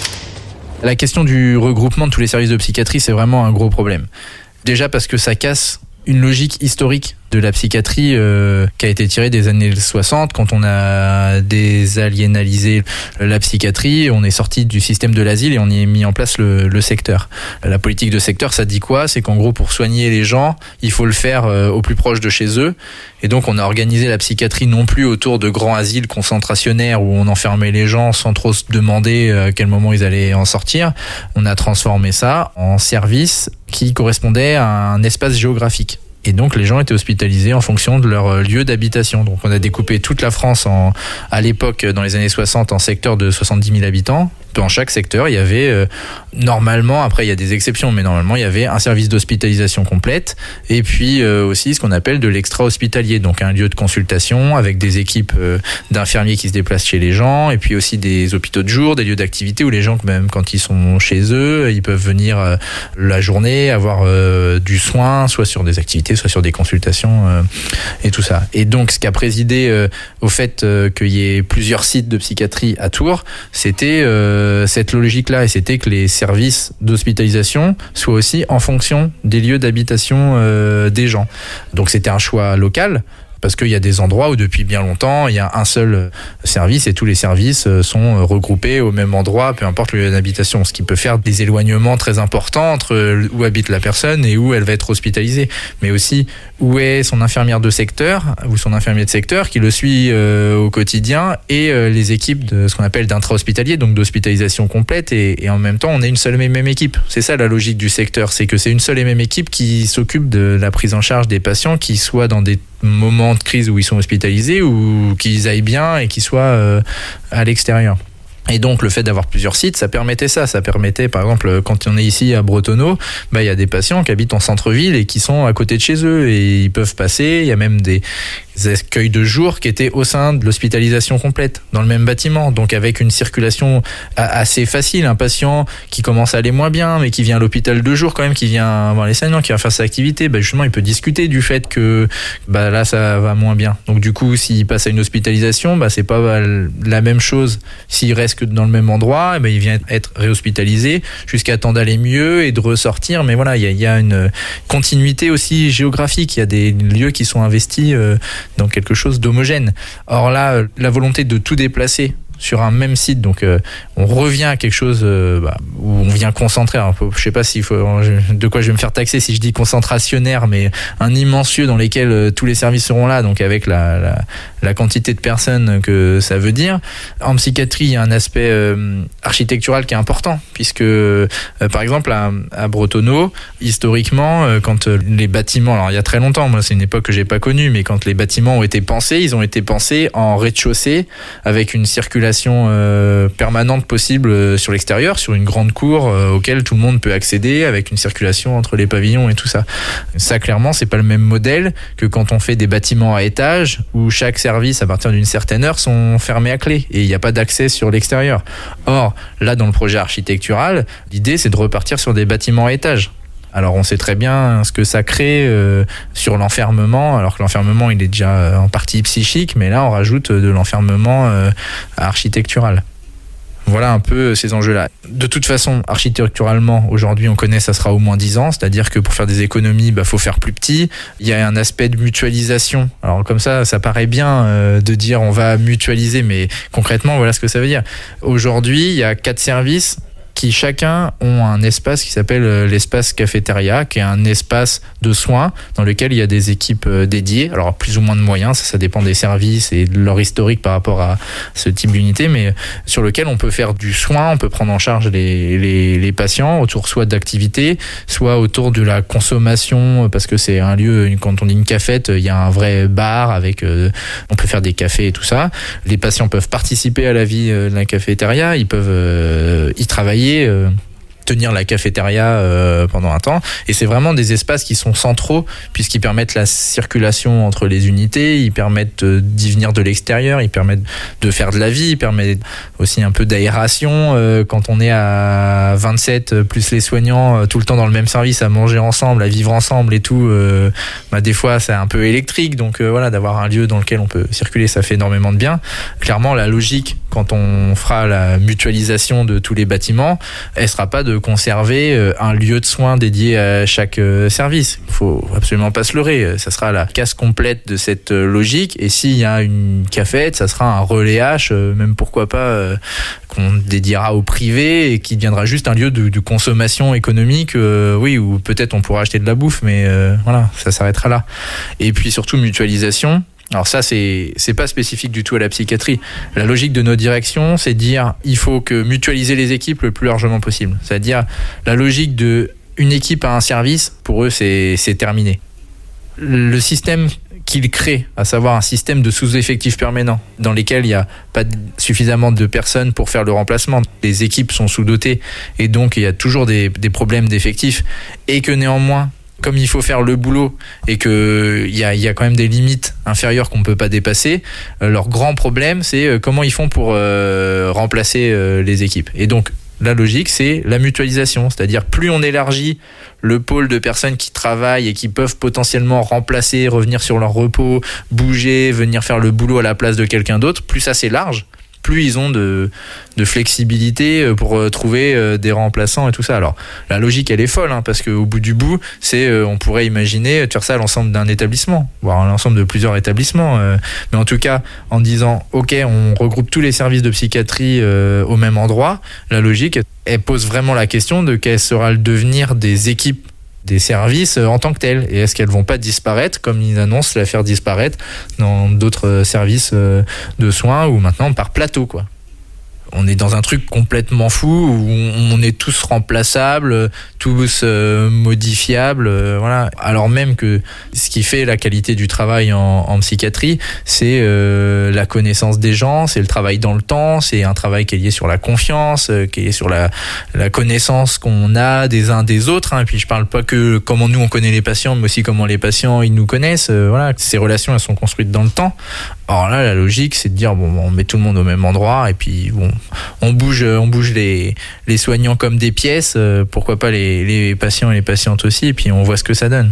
La question du regroupement de tous les services de psychiatrie, c'est vraiment un gros problème. Déjà parce que ça casse une logique historique de la psychiatrie euh, qui a été tirée des années soixante, quand on a désaliénalisé la psychiatrie, on est sorti du système de l'asile et on y a mis en place le, le secteur. La politique de secteur, ça dit quoi ? C'est qu'en gros, pour soigner les gens, il faut le faire euh, au plus proche de chez eux. Et donc, on a organisé la psychiatrie non plus autour de grands asiles concentrationnaires où on enfermait les gens sans trop se demander à quel moment ils allaient en sortir. On a transformé ça en service qui correspondait à un espace géographique. Et donc les gens étaient hospitalisés en fonction de leur lieu d'habitation. Donc on a découpé toute la France en, à l'époque, dans les années soixante, en secteurs de soixante-dix mille habitants. Dans chaque secteur, il y avait euh, normalement, après il y a des exceptions, mais normalement il y avait un service d'hospitalisation complète et puis euh, aussi ce qu'on appelle de l'extra-hospitalier, donc un lieu de consultation avec des équipes euh, d'infirmiers qui se déplacent chez les gens et puis aussi des hôpitaux de jour, des lieux d'activité où les gens, même quand ils sont chez eux, ils peuvent venir euh, la journée, avoir euh, du soin, soit sur des activités, soit sur des consultations euh, et tout ça. Et donc ce qui a présidé euh, au fait euh, qu'il y ait plusieurs sites de psychiatrie à Tours, c'était euh, cette logique-là, et c'était que les services d'hospitalisation soient aussi en fonction des lieux d'habitation euh, des gens. Donc c'était un choix local, parce qu'il y a des endroits où depuis bien longtemps, il y a un seul service et tous les services sont regroupés au même endroit, peu importe le lieu d'habitation, ce qui peut faire des éloignements très importants entre où habite la personne et où elle va être hospitalisée, mais aussi où est son infirmière de secteur ou son infirmier de secteur qui le suit euh, au quotidien et euh, les équipes de ce qu'on appelle d'intra-hospitalier, donc d'hospitalisation complète, et, et en même temps on est une seule et même équipe. C'est ça la logique du secteur, c'est que c'est une seule et même équipe qui s'occupe de la prise en charge des patients, qui soient dans des moments de crise où ils sont hospitalisés ou qu'ils aillent bien et qu'ils soient euh, à l'extérieur. Et donc le fait d'avoir plusieurs sites, ça permettait ça. Ça permettait, par exemple, quand on est ici à Bretonneau, bah, il y a des patients qui habitent en centre-ville et qui sont à côté de chez eux et ils peuvent passer. Il y a même des accueils de jour qui étaient au sein de l'hospitalisation complète, dans le même bâtiment. Donc avec une circulation assez facile. Un patient qui commence à aller moins bien, mais qui vient à l'hôpital de jour quand même, qui vient voir les soignants, qui va faire sa activité, bah, justement il peut discuter du fait que bah, là ça va moins bien. Donc du coup s'il passe à une hospitalisation, bah, c'est pas bah, la même chose. S'il reste que dans le même endroit, et ben il vient être réhospitalisé jusqu'à temps d'aller mieux et de ressortir. Mais voilà, il y a, il y a une continuité aussi géographique. Il y a des lieux qui sont investis euh, dans quelque chose d'homogène. Or là, la volonté de tout déplacer sur un même site, donc euh, on revient à quelque chose euh, bah, où on vient concentrer. Alors, je sais pas s'il faut, de quoi je vais me faire taxer si je dis concentrationnaire, mais un immense lieu dans lequel euh, tous les services seront là, donc avec la, la, la quantité de personnes que ça veut dire. En psychiatrie, il y a un aspect euh, architectural qui est important, puisque euh, par exemple à, à Bretonneau, historiquement, euh, quand euh, les bâtiments, alors il y a très longtemps, moi c'est une époque que j'ai pas connue, mais quand les bâtiments ont été pensés, ils ont été pensés en rez-de-chaussée avec une circulation Euh, permanente possible euh, sur l'extérieur, sur une grande cour euh, auquel tout le monde peut accéder, avec une circulation entre les pavillons et tout ça. Ça, clairement, c'est pas le même modèle que quand on fait des bâtiments à étages où chaque service, à partir d'une certaine heure, sont fermés à clé et il n'y a pas d'accès sur l'extérieur. Or, là, dans le projet architectural, l'idée, c'est de repartir sur des bâtiments à étages. Alors on sait très bien ce que ça crée euh, sur l'enfermement, alors que l'enfermement il est déjà en partie psychique, mais là on rajoute de l'enfermement euh, architectural. Voilà un peu ces enjeux-là. De toute façon, architecturalement, aujourd'hui, on connaît, ça sera au moins dix ans. C'est-à-dire que pour faire des économies, bah, faut faire plus petit. Il y a un aspect de mutualisation. Alors comme ça, ça paraît bien euh, de dire on va mutualiser, mais concrètement, voilà ce que ça veut dire. Aujourd'hui, il y a quatre services qui chacun ont un espace qui s'appelle l'espace cafétéria, qui est un espace de soins dans lequel il y a des équipes dédiées, alors plus ou moins de moyens, ça, ça dépend des services et de leur historique par rapport à ce type d'unité, mais sur lequel on peut faire du soin, on peut prendre en charge les, les, les patients autour soit d'activités, soit autour de la consommation, parce que c'est un lieu, quand on dit une cafette, il y a un vrai bar avec, euh, on peut faire des cafés et tout ça. Les patients peuvent participer à la vie de la cafétéria, ils peuvent euh, y travailler, Euh, tenir la cafétéria euh, pendant un temps, et c'est vraiment des espaces qui sont centraux puisqu'ils permettent la circulation entre les unités, ils permettent euh, d'y venir de l'extérieur, ils permettent de faire de la vie, ils permettent aussi un peu d'aération euh, quand on est à vingt-sept plus les soignants euh, tout le temps dans le même service, à manger ensemble, à vivre ensemble et tout, euh, bah, des fois c'est un peu électrique, donc euh, voilà, d'avoir un lieu dans lequel on peut circuler, ça fait énormément de bien. Clairement, la logique quand on fera la mutualisation de tous les bâtiments, elle sera pas de conserver un lieu de soins dédié à chaque service. Il faut absolument pas se leurrer. Ça sera la case complète de cette logique. Et s'il y a une cafette, ça sera un relais H, même pourquoi pas qu'on dédiera au privé et qui deviendra juste un lieu de, de consommation économique. Euh, oui, où peut-être on pourra acheter de la bouffe, mais euh, voilà, ça s'arrêtera là. Et puis surtout mutualisation. Alors ça, c'est c'est pas spécifique du tout à la psychiatrie. La logique de nos directions, c'est de dire il faut que mutualiser les équipes le plus largement possible. C'est-à-dire la logique de une équipe à un service, pour eux, c'est c'est terminé. Le système qu'ils créent, à savoir un système de sous-effectifs permanents, dans lesquels il n'y a pas suffisamment de personnes pour faire le remplacement. Les équipes sont sous-dotées et donc il y a toujours des, des problèmes d'effectifs, et que néanmoins, comme il faut faire le boulot et qu'il y a, y a quand même des limites inférieures qu'on ne peut pas dépasser, euh, leur grand problème, c'est euh, comment ils font pour euh, remplacer euh, les équipes. Et donc, la logique, c'est la mutualisation. C'est-à-dire, plus on élargit le pôle de personnes qui travaillent et qui peuvent potentiellement remplacer, revenir sur leur repos, bouger, venir faire le boulot à la place de quelqu'un d'autre, plus ça c'est large, plus ils ont de, de flexibilité pour trouver des remplaçants et tout ça. Alors, la logique, elle est folle, hein, parce qu'au bout du bout, c'est, on pourrait imaginer faire ça à l'ensemble d'un établissement, voire à l'ensemble de plusieurs établissements. Mais en tout cas, en disant, OK, on regroupe tous les services de psychiatrie au même endroit, la logique, elle pose vraiment la question de quel sera le devenir des équipes des services en tant que tels, et est-ce qu'elles vont pas disparaître comme ils annoncent la faire disparaître dans d'autres services de soins, ou maintenant par plateau, quoi. On est dans un truc complètement fou où on est tous remplaçables, tous euh, modifiables, euh, voilà. Alors même que ce qui fait la qualité du travail en, en psychiatrie, c'est euh, la connaissance des gens, c'est le travail dans le temps, c'est un travail qui est lié sur la confiance, euh, qui est sur la, la connaissance qu'on a des uns des autres. Hein. Et puis je parle pas que comment nous on connaît les patients, mais aussi comment les patients ils nous connaissent. Euh, voilà, ces relations elles sont construites dans le temps. Alors là, la logique, c'est de dire bon, on met tout le monde au même endroit et puis bon, on bouge, on bouge les les soignants comme des pièces. Euh, pourquoi pas les les patients et les patientes aussi, et puis on voit ce que ça donne.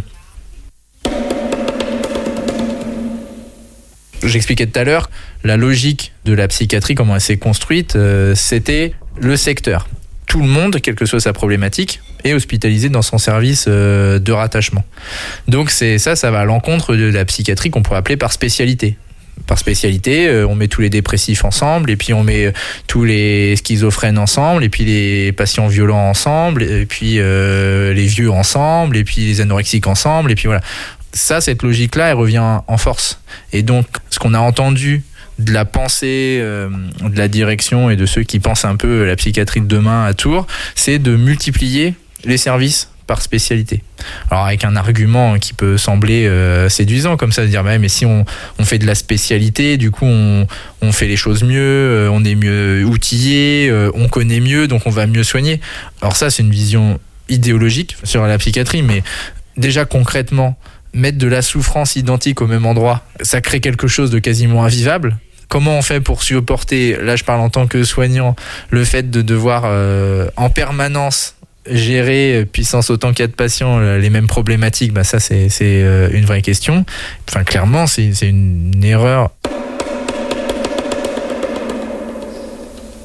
J'expliquais tout à l'heure la logique de la psychiatrie, comment elle s'est construite. Euh, c'était le secteur. Tout le monde, quelle que soit sa problématique, est hospitalisé dans son service euh, de rattachement. Donc c'est ça, ça va à l'encontre de la psychiatrie qu'on pourrait appeler par spécialité. Par spécialité, euh, on met tous les dépressifs ensemble, et puis on met tous les schizophrènes ensemble, et puis les patients violents ensemble, et puis euh, les vieux ensemble, et puis les anorexiques ensemble, et puis voilà. Ça, cette logique-là, elle revient en force. Et donc, ce qu'on a entendu de la pensée euh, de la direction et de ceux qui pensent un peu la psychiatrie de demain à Tours, c'est de multiplier les services par spécialité. Alors avec un argument qui peut sembler euh, séduisant comme ça, de dire bah, mais si on, on fait de la spécialité, du coup on, on fait les choses mieux, euh, on est mieux outillé, euh, on connaît mieux, donc on va mieux soigner. Alors ça c'est une vision idéologique sur la psychiatrie, mais déjà concrètement, mettre de la souffrance identique au même endroit, ça crée quelque chose de quasiment invivable. Comment on fait pour supporter, là je parle en tant que soignant, le fait de devoir euh, en permanence gérer, puissance autant qu'il y a de patients, les mêmes problématiques, bah ça c'est, c'est une vraie question. Enfin clairement c'est, c'est une erreur.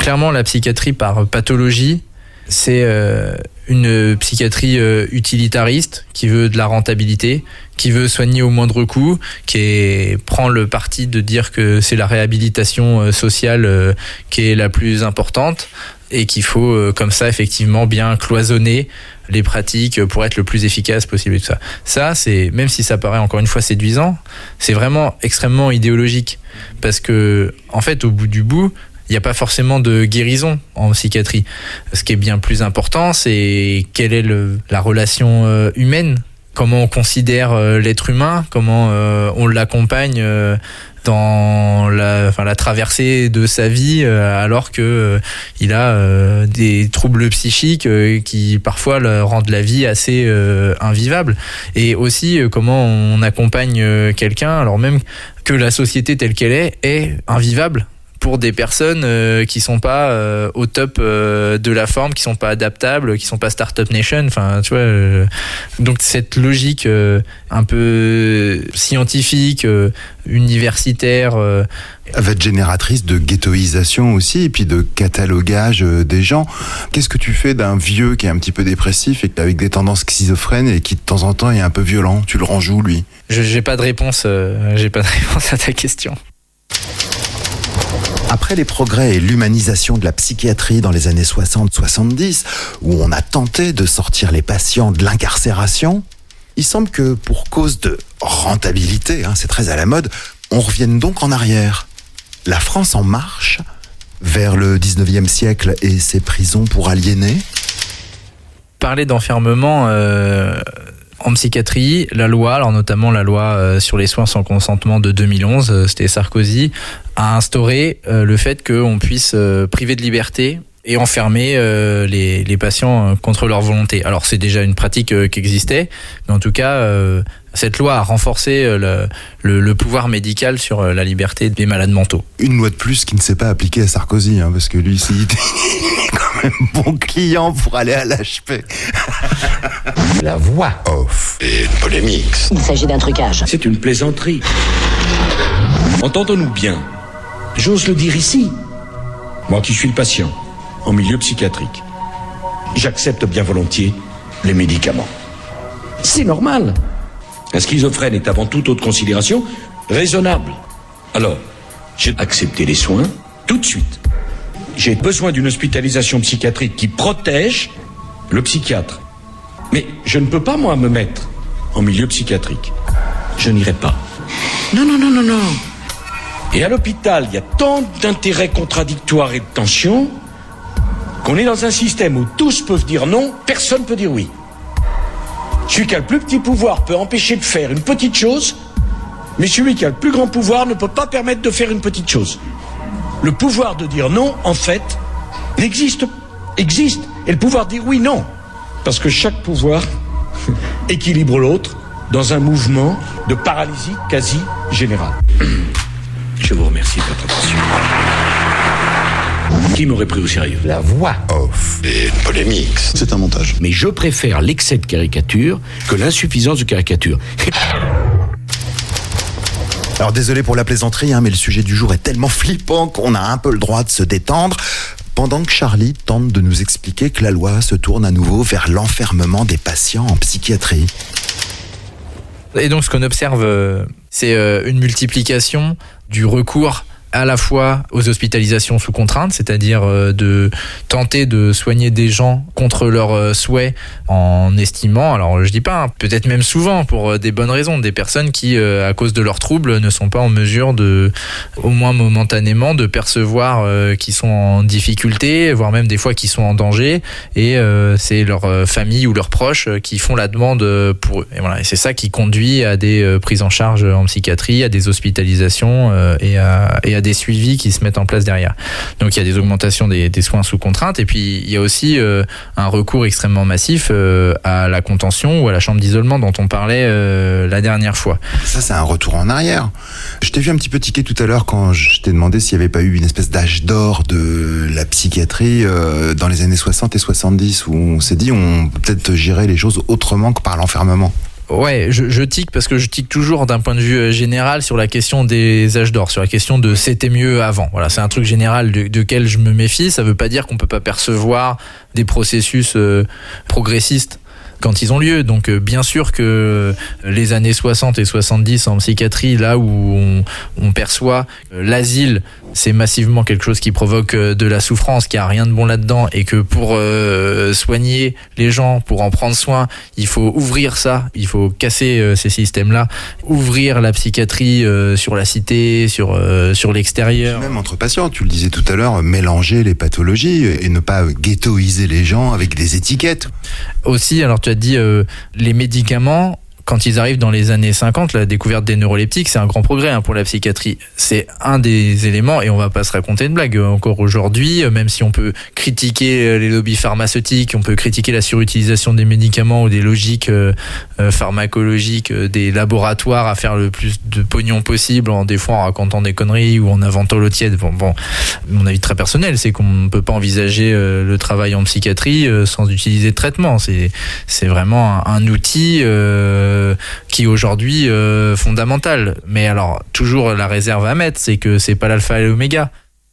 clairement, la psychiatrie par pathologie, c'est euh, une psychiatrie euh, utilitariste qui veut de la rentabilité, qui veut soigner au moindre coût, qui est, prend le parti de dire que c'est la réhabilitation euh, sociale euh, qui est la plus importante et qu'il faut euh, comme ça effectivement bien cloisonner les pratiques pour être le plus efficace possible et tout ça. Ça, c'est, même si ça paraît encore une fois séduisant, c'est vraiment extrêmement idéologique parce que en fait, au bout du bout, il n'y a pas forcément de guérison en psychiatrie. Ce qui est bien plus important, c'est quelle est le, la relation euh, humaine, comment on considère euh, l'être humain, comment euh, on l'accompagne euh, dans la, enfin, la traversée de sa vie, euh, alors que euh, il a euh, des troubles psychiques euh, qui parfois le rendent la vie assez euh, invivable. Et aussi euh, comment on accompagne euh, quelqu'un, alors même que la société telle qu'elle est est invivable pour des personnes euh, qui sont pas euh, au top euh, de la forme, qui sont pas adaptables, qui sont pas Startup Nation, enfin tu vois. Euh, donc cette logique euh, un peu scientifique, euh, universitaire, euh, va être génératrice de ghettoisation aussi et puis de catalogage des gens. Qu'est-ce que tu fais d'un vieux qui est un petit peu dépressif et avec des tendances schizophrènes et qui de temps en temps est un peu violent? Tu le ranges où, lui? Je, j'ai pas de réponse. Euh, j'ai pas de réponse à ta question. Après les progrès et l'humanisation de la psychiatrie dans les années soixante soixante-dix, où on a tenté de sortir les patients de l'incarcération, il semble que pour cause de rentabilité, hein, c'est très à la mode, on revienne donc en arrière. La France en marche vers le dix-neuvième siècle et ses prisons pour aliénés. Parler d'enfermement euh, en psychiatrie, la loi, alors notamment la loi euh, sur les soins sans consentement de deux mille onze, euh, c'était Sarkozy, a instauré euh, le fait qu'on puisse euh, priver de liberté et enfermer euh, les, les patients euh, contre leur volonté. Alors c'est déjà une pratique euh, qui existait, mais en tout cas, euh, cette loi a renforcé euh, le, le, le pouvoir médical sur euh, la liberté des malades mentaux. Une loi de plus qui ne s'est pas appliquée à Sarkozy, hein, parce que lui, il est quand même bon client pour aller à l'H P. La voix off et une polémique. Il s'agit d'un trucage. C'est une plaisanterie. Entendons-nous bien. J'ose le dire ici. Moi qui suis le patient, en milieu psychiatrique, j'accepte bien volontiers les médicaments. C'est normal. Un schizophrène est avant toute autre considération raisonnable. Alors, j'ai accepté les soins tout de suite. J'ai besoin d'une hospitalisation psychiatrique qui protège le psychiatre. Mais je ne peux pas, moi, me mettre en milieu psychiatrique. Je n'irai pas. Non, non, non, non, non. Et à l'hôpital, il y a tant d'intérêts contradictoires et de tensions qu'on est dans un système où tous peuvent dire non, personne ne peut dire oui. Celui qui a le plus petit pouvoir peut empêcher de faire une petite chose, mais celui qui a le plus grand pouvoir ne peut pas permettre de faire une petite chose. Le pouvoir de dire non, en fait, n'existe, existe. Et le pouvoir de dire oui, non. Parce que chaque pouvoir équilibre l'autre dans un mouvement de paralysie quasi générale. Je vous remercie de votre attention. Qui m'aurait pris au sérieux? La voix off et une polémique. C'est un montage. Mais je préfère l'excès de caricature que l'insuffisance de caricature. Alors désolé pour la plaisanterie, hein, mais le sujet du jour est tellement flippant qu'on a un peu le droit de se détendre. Pendant que Charlie tente de nous expliquer que la loi se tourne à nouveau vers l'enfermement des patients en psychiatrie. Et donc ce qu'on observe, c'est une multiplication du recours à la fois aux hospitalisations sous contrainte, c'est-à-dire de tenter de soigner des gens contre leurs souhaits en estimant, alors je dis pas, hein, peut-être même souvent pour des bonnes raisons, des personnes qui, à cause de leurs troubles, ne sont pas en mesure de, au moins momentanément, de percevoir euh, qu'ils sont en difficulté, voire même des fois qu'ils sont en danger, et euh, c'est leur famille ou leurs proches qui font la demande pour eux. Et voilà, et c'est ça qui conduit à des euh, prises en charge en psychiatrie, à des hospitalisations euh, et à, et à des suivis qui se mettent en place derrière. Donc il y a des augmentations des, des soins sous contrainte et puis il y a aussi euh, un recours extrêmement massif euh, à la contention ou à la chambre d'isolement dont on parlait euh, la dernière fois. Ça c'est un retour en arrière. Je t'ai vu un petit peu tiquer tout à l'heure quand je t'ai demandé s'il n'y avait pas eu une espèce d'âge d'or de la psychiatrie euh, dans les années soixante et soixante-dix où on s'est dit on peut peut-être gérer les choses autrement que par l'enfermement. Ouais, je, je tique parce que je tique toujours d'un point de vue général sur la question des âges d'or, sur la question de c'était mieux avant. Voilà, c'est un truc général de, de quel je me méfie. Ça veut pas dire qu'on peut pas percevoir des processus euh, progressistes quand ils ont lieu. Donc euh, bien sûr que les années soixante et soixante-dix en psychiatrie, là où on, on perçoit euh, l'asile, c'est massivement quelque chose qui provoque euh, de la souffrance, qu'il n'y a rien de bon là-dedans, et que pour euh, soigner les gens, pour en prendre soin, il faut ouvrir ça, il faut casser euh, ces systèmes-là, ouvrir la psychiatrie euh, sur la cité, sur, euh, sur l'extérieur. Même entre patients, tu le disais tout à l'heure, mélanger les pathologies et ne pas ghettoiser les gens avec des étiquettes. Aussi, alors tu as dit euh, les médicaments, quand ils arrivent dans les années cinquante, la découverte des neuroleptiques, c'est un grand progrès hein, pour la psychiatrie. C'est un des éléments, et on va pas se raconter une blague. Encore aujourd'hui, même si on peut critiquer les lobbies pharmaceutiques, on peut critiquer la surutilisation des médicaments ou des logiques euh, pharmacologiques euh, des laboratoires à faire le plus de pognon possible, en des fois en racontant des conneries ou en inventant l'eau tiède. Bon, bon, mon avis très personnel, c'est qu'on ne peut pas envisager euh, le travail en psychiatrie euh, sans utiliser de traitement. C'est, c'est vraiment un, un outil euh, qui est aujourd'hui euh, fondamental. Mais alors, toujours la réserve à mettre, c'est que c'est pas l'alpha et l'oméga.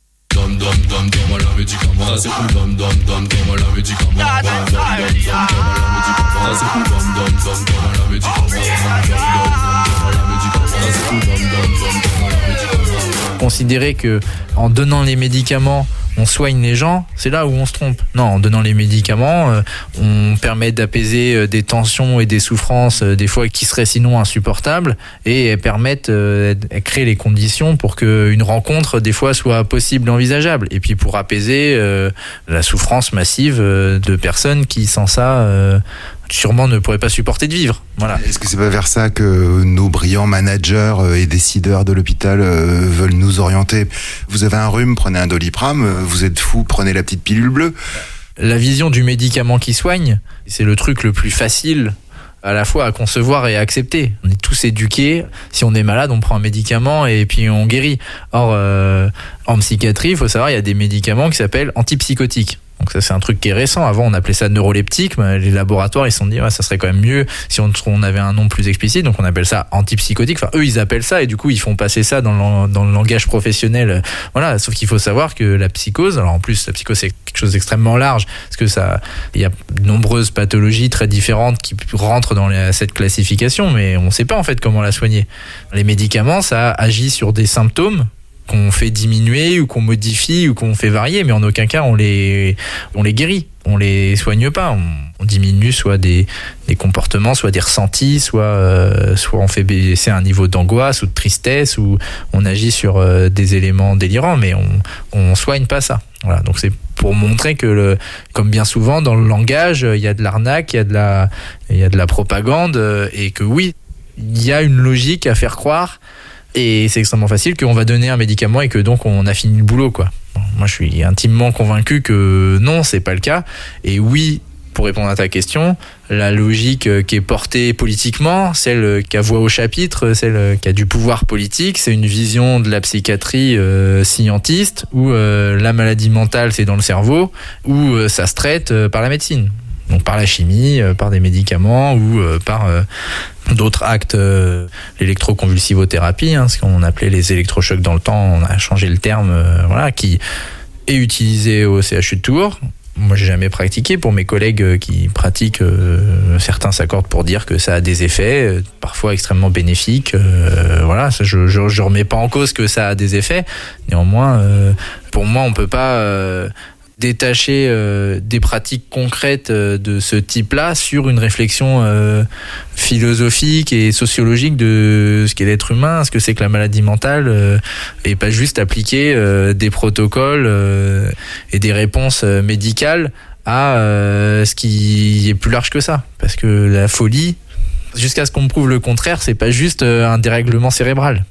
Considérer que en donnant les médicaments on soigne les gens, c'est là où on se trompe. Non, en donnant les médicaments, euh, on permet d'apaiser euh, des tensions et des souffrances, euh, des fois qui seraient sinon insupportables, et elles permettent euh, de créer les conditions pour qu'une rencontre, des fois, soit possible et envisageable. Et puis pour apaiser euh, la souffrance massive euh, de personnes qui, sans ça, euh, sûrement ne pourraient pas supporter de vivre. Voilà. Est-ce que c'est pas vers ça que nos brillants managers et décideurs de l'hôpital veulent nous orienter ? Vous avez un rhume, prenez un Doliprane, vous êtes fou, prenez la petite pilule bleue. La vision du médicament qui soigne, c'est le truc le plus facile à la fois à concevoir et à accepter. On est tous éduqués, si on est malade, on prend un médicament et puis on guérit. Or, euh, en psychiatrie, il faut savoir, il y a des médicaments qui s'appellent antipsychotiques. Donc ça, c'est un truc qui est récent. Avant, on appelait ça neuroleptique. Mais les laboratoires, ils se sont dit, ouais, ça serait quand même mieux si on, on avait un nom plus explicite. Donc on appelle ça antipsychotique. Enfin, eux, ils appellent ça, et du coup, ils font passer ça dans le, dans le langage professionnel. Voilà. Sauf qu'il faut savoir que la psychose, alors en plus, la psychose, c'est quelque chose d'extrêmement large, parce que ça, il y a de nombreuses pathologies très différentes qui rentrent dans les, cette classification, mais on ne sait pas en fait comment la soigner. Les médicaments, ça agit sur des symptômes qu'on fait diminuer ou qu'on modifie ou qu'on fait varier, mais en aucun cas on les, on les guérit, on les soigne pas, on, on diminue soit des, des comportements, soit des ressentis, soit, euh, soit on fait baisser un niveau d'angoisse ou de tristesse, ou on agit sur euh, des éléments délirants, mais on, on soigne pas ça. Voilà, donc c'est pour montrer que, le, comme bien souvent dans le langage, il y a de l'arnaque, il y a de la, il y a de la propagande, et que oui, il y a une logique à faire croire. Et c'est extrêmement facile qu'on va donner un médicament et que donc on a fini le boulot, quoi. Moi, je suis intimement convaincu que non, c'est pas le cas. Et oui, pour répondre à ta question, la logique qui est portée politiquement, celle qui a voix au chapitre, celle qui a du pouvoir politique, c'est une vision de la psychiatrie euh, scientiste, où euh, la maladie mentale, c'est dans le cerveau, où euh, ça se traite euh, par la médecine. Donc par la chimie, euh, par des médicaments ou euh, par euh, d'autres actes, euh, l'électroconvulsivothérapie, hein, ce qu'on appelait les électrochocs dans le temps, on a changé le terme, euh, voilà, qui est utilisé au C H U de Tours. Moi, j'ai jamais pratiqué. Pour mes collègues qui pratiquent, euh, certains s'accordent pour dire que ça a des effets, euh, parfois extrêmement bénéfiques. Euh, voilà, ça, je, je, je remets pas en cause que ça a des effets. Néanmoins, euh, pour moi, on peut pas euh, détacher euh, des pratiques concrètes euh, de ce type-là sur une réflexion euh, philosophique et sociologique de ce qu'est l'être humain, ce que c'est que la maladie mentale, euh, et pas juste appliquer euh, des protocoles euh, et des réponses euh, médicales à euh, ce qui est plus large que ça. Parce que la folie, jusqu'à ce qu'on me prouve le contraire, c'est pas juste euh, un dérèglement cérébral.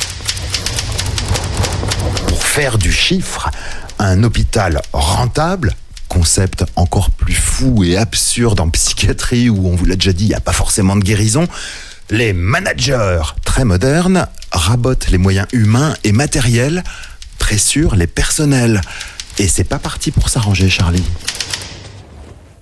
Pour faire du chiffre, un hôpital rentable, concept encore plus fou et absurde en psychiatrie où on vous l'a déjà dit, il n'y a pas forcément de guérison. Les managers, très modernes, rabotent les moyens humains et matériels, pressurent les personnels. Et c'est pas parti pour s'arranger, Charlie.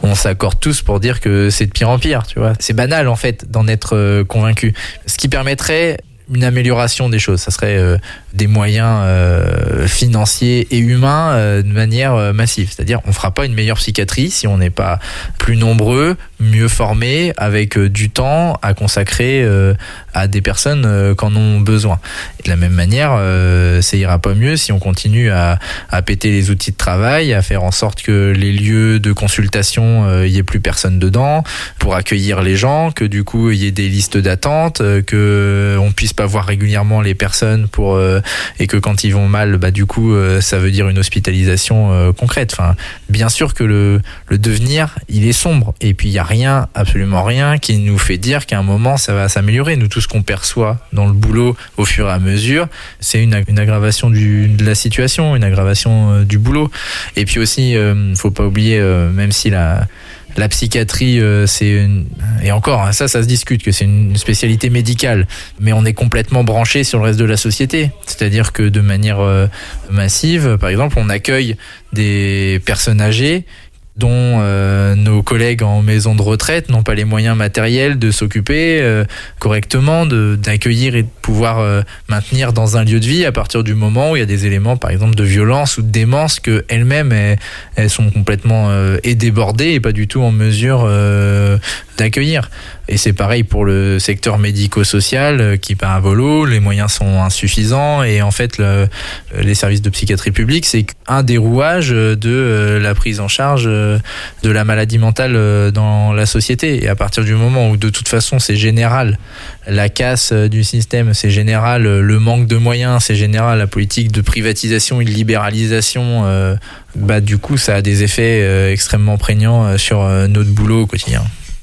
on s'accorde tous pour dire que c'est de pire en pire, tu vois. C'est banal en fait d'en être euh, convaincu. Ce qui permettrait une amélioration des choses, ça serait euh, des moyens euh, financiers et humains euh, de manière euh, massive. C'est-à-dire, on fera pas une meilleure psychiatrie si on n'est pas plus nombreux, mieux formés, avec euh, du temps à consacrer euh, à des personnes euh, qui en ont besoin. Et de la même manière, euh, ça ira pas mieux si on continue à, à péter les outils de travail, à faire en sorte que les lieux de consultation, il euh, y ait plus personne dedans, pour accueillir les gens, que du coup il y ait des listes d'attente, euh, que on puisse pas voir régulièrement les personnes pour euh, et que quand ils vont mal, bah du coup euh, ça veut dire une hospitalisation euh, concrète. Enfin, bien sûr que le le devenir, il est sombre, et puis il y a rien, absolument rien, qui nous fait dire qu'à un moment ça va s'améliorer. Nous, tout ce qu'on perçoit dans le boulot au fur et à mesure, c'est une, une aggravation du, de la situation, une aggravation euh, du boulot. Et puis aussi, euh, faut pas oublier, euh, même si la La psychiatrie, euh, c'est une... et encore, hein, ça, ça se discute que c'est une spécialité médicale, mais on est complètement branché sur le reste de la société. C'est-à-dire que de manière euh, massive, par exemple, on accueille des personnes âgées dont euh, nos collègues en maison de retraite n'ont pas les moyens matériels de s'occuper euh, correctement, de, d'accueillir et de pouvoir euh, maintenir dans un lieu de vie à partir du moment où il y a des éléments, par exemple, de violence ou de démence, que elles-mêmes elles, elles sont complètement euh, et débordées et pas du tout en mesure euh, d'accueillir. Et c'est pareil pour le secteur médico-social euh, qui part à volo, les moyens sont insuffisants, et en fait le, les services de psychiatrie publique, c'est un des rouages de euh, la prise en charge euh, de la maladie mentale euh, dans la société. Et à partir du moment où de toute façon c'est général, la casse euh, du système c'est général, euh, le manque de moyens c'est général, la politique de privatisation et de libéralisation, euh, bah du coup ça a des effets euh, extrêmement prégnants euh, sur euh, notre boulot au quotidien.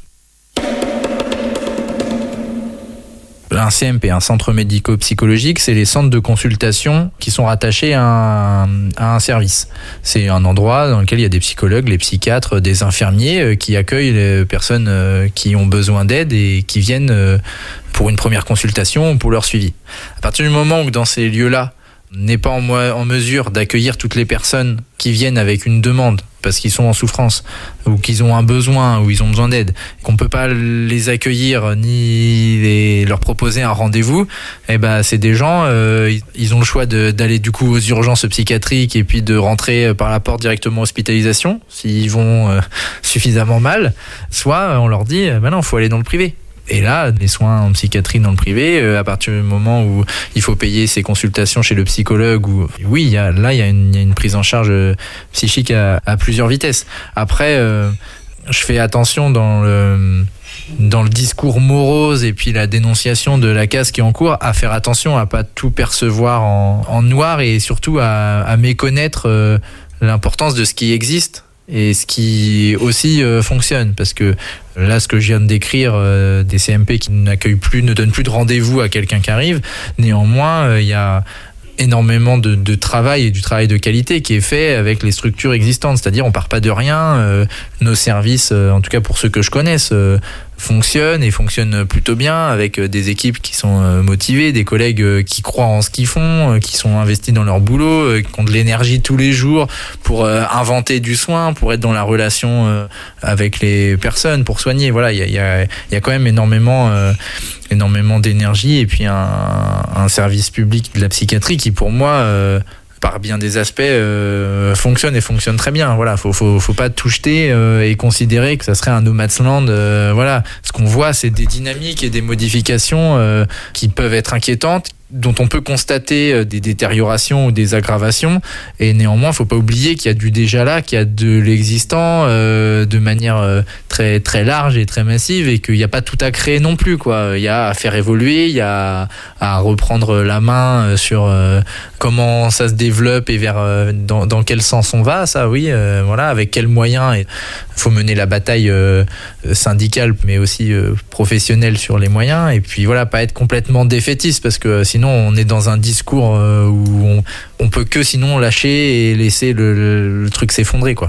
Un C M P, un centre médico-psychologique, c'est les centres de consultation qui sont rattachés à un, à un service. C'est un endroit dans lequel il y a des psychologues, les psychiatres, des infirmiers qui accueillent les personnes qui ont besoin d'aide et qui viennent pour une première consultation ou pour leur suivi. À partir du moment où dans ces lieux-là, on n'est pas en, mo- en mesure d'accueillir toutes les personnes qui viennent avec une demande parce qu'ils sont en souffrance ou qu'ils ont un besoin ou ils ont besoin d'aide, qu'on peut pas les accueillir ni les, leur proposer un rendez-vous, et eh ben c'est des gens, euh, ils ont le choix de, d'aller du coup aux urgences psychiatriques et puis de rentrer par la porte directement en hospitalisation s'ils vont euh, suffisamment mal, soit on leur dit ben non, faut aller dans le privé. Et là, les soins en psychiatrie dans le privé, euh, à partir du moment où il faut payer ses consultations chez le psychologue, ou oui, il y a, là, il y a une, il y a une prise en charge euh, psychique à, à plusieurs vitesses. Après, euh, je fais attention dans le dans le discours morose et puis la dénonciation de la casse qui est en cours, à faire attention à pas tout percevoir en, en noir, et surtout à, à méconnaître euh, l'importance de ce qui existe et ce qui aussi euh, fonctionne, parce que là, ce que je viens de décrire, euh, des C M P qui n'accueillent plus, ne donnent plus de rendez-vous à quelqu'un qui arrive, néanmoins, il euh, y a énormément de, de travail et du travail de qualité qui est fait avec les structures existantes, c'est-à-dire on part pas de rien, euh, nos services, euh, en tout cas pour ceux que je connaisse, euh, fonctionnent et fonctionnent plutôt bien, avec des équipes qui sont motivées, des collègues qui croient en ce qu'ils font, qui sont investis dans leur boulot, qui ont de l'énergie tous les jours pour inventer du soin, pour être dans la relation avec les personnes, pour soigner. Voilà, il y a, y a, y a quand même énormément, énormément d'énergie, et puis un, un service public de la psychiatrie qui, pour moi, par bien des aspects, euh, fonctionne et fonctionne très bien. Voilà, faut faut faut pas tout jeter euh, et considérer que ça serait un no man's land. Euh, voilà, ce qu'on voit, c'est des dynamiques et des modifications euh, qui peuvent être inquiétantes, dont on peut constater des détériorations ou des aggravations, et néanmoins, faut pas oublier qu'il y a du déjà là, qu'il y a de l'existant euh, de manière euh, très très large et très massive, et qu'il n'y a pas tout à créer non plus, quoi. Il y a à faire évoluer, il y a à reprendre la main sur euh, comment ça se développe et vers euh, dans, dans quel sens on va. Ça, oui, euh, voilà, avec quels moyens. Il faut mener la bataille euh, syndicale, mais aussi euh, professionnelle sur les moyens, et puis voilà, pas être complètement défaitiste, parce que sinon on est dans un discours où on, on peut que sinon lâcher et laisser le, le, le truc s'effondrer, quoi.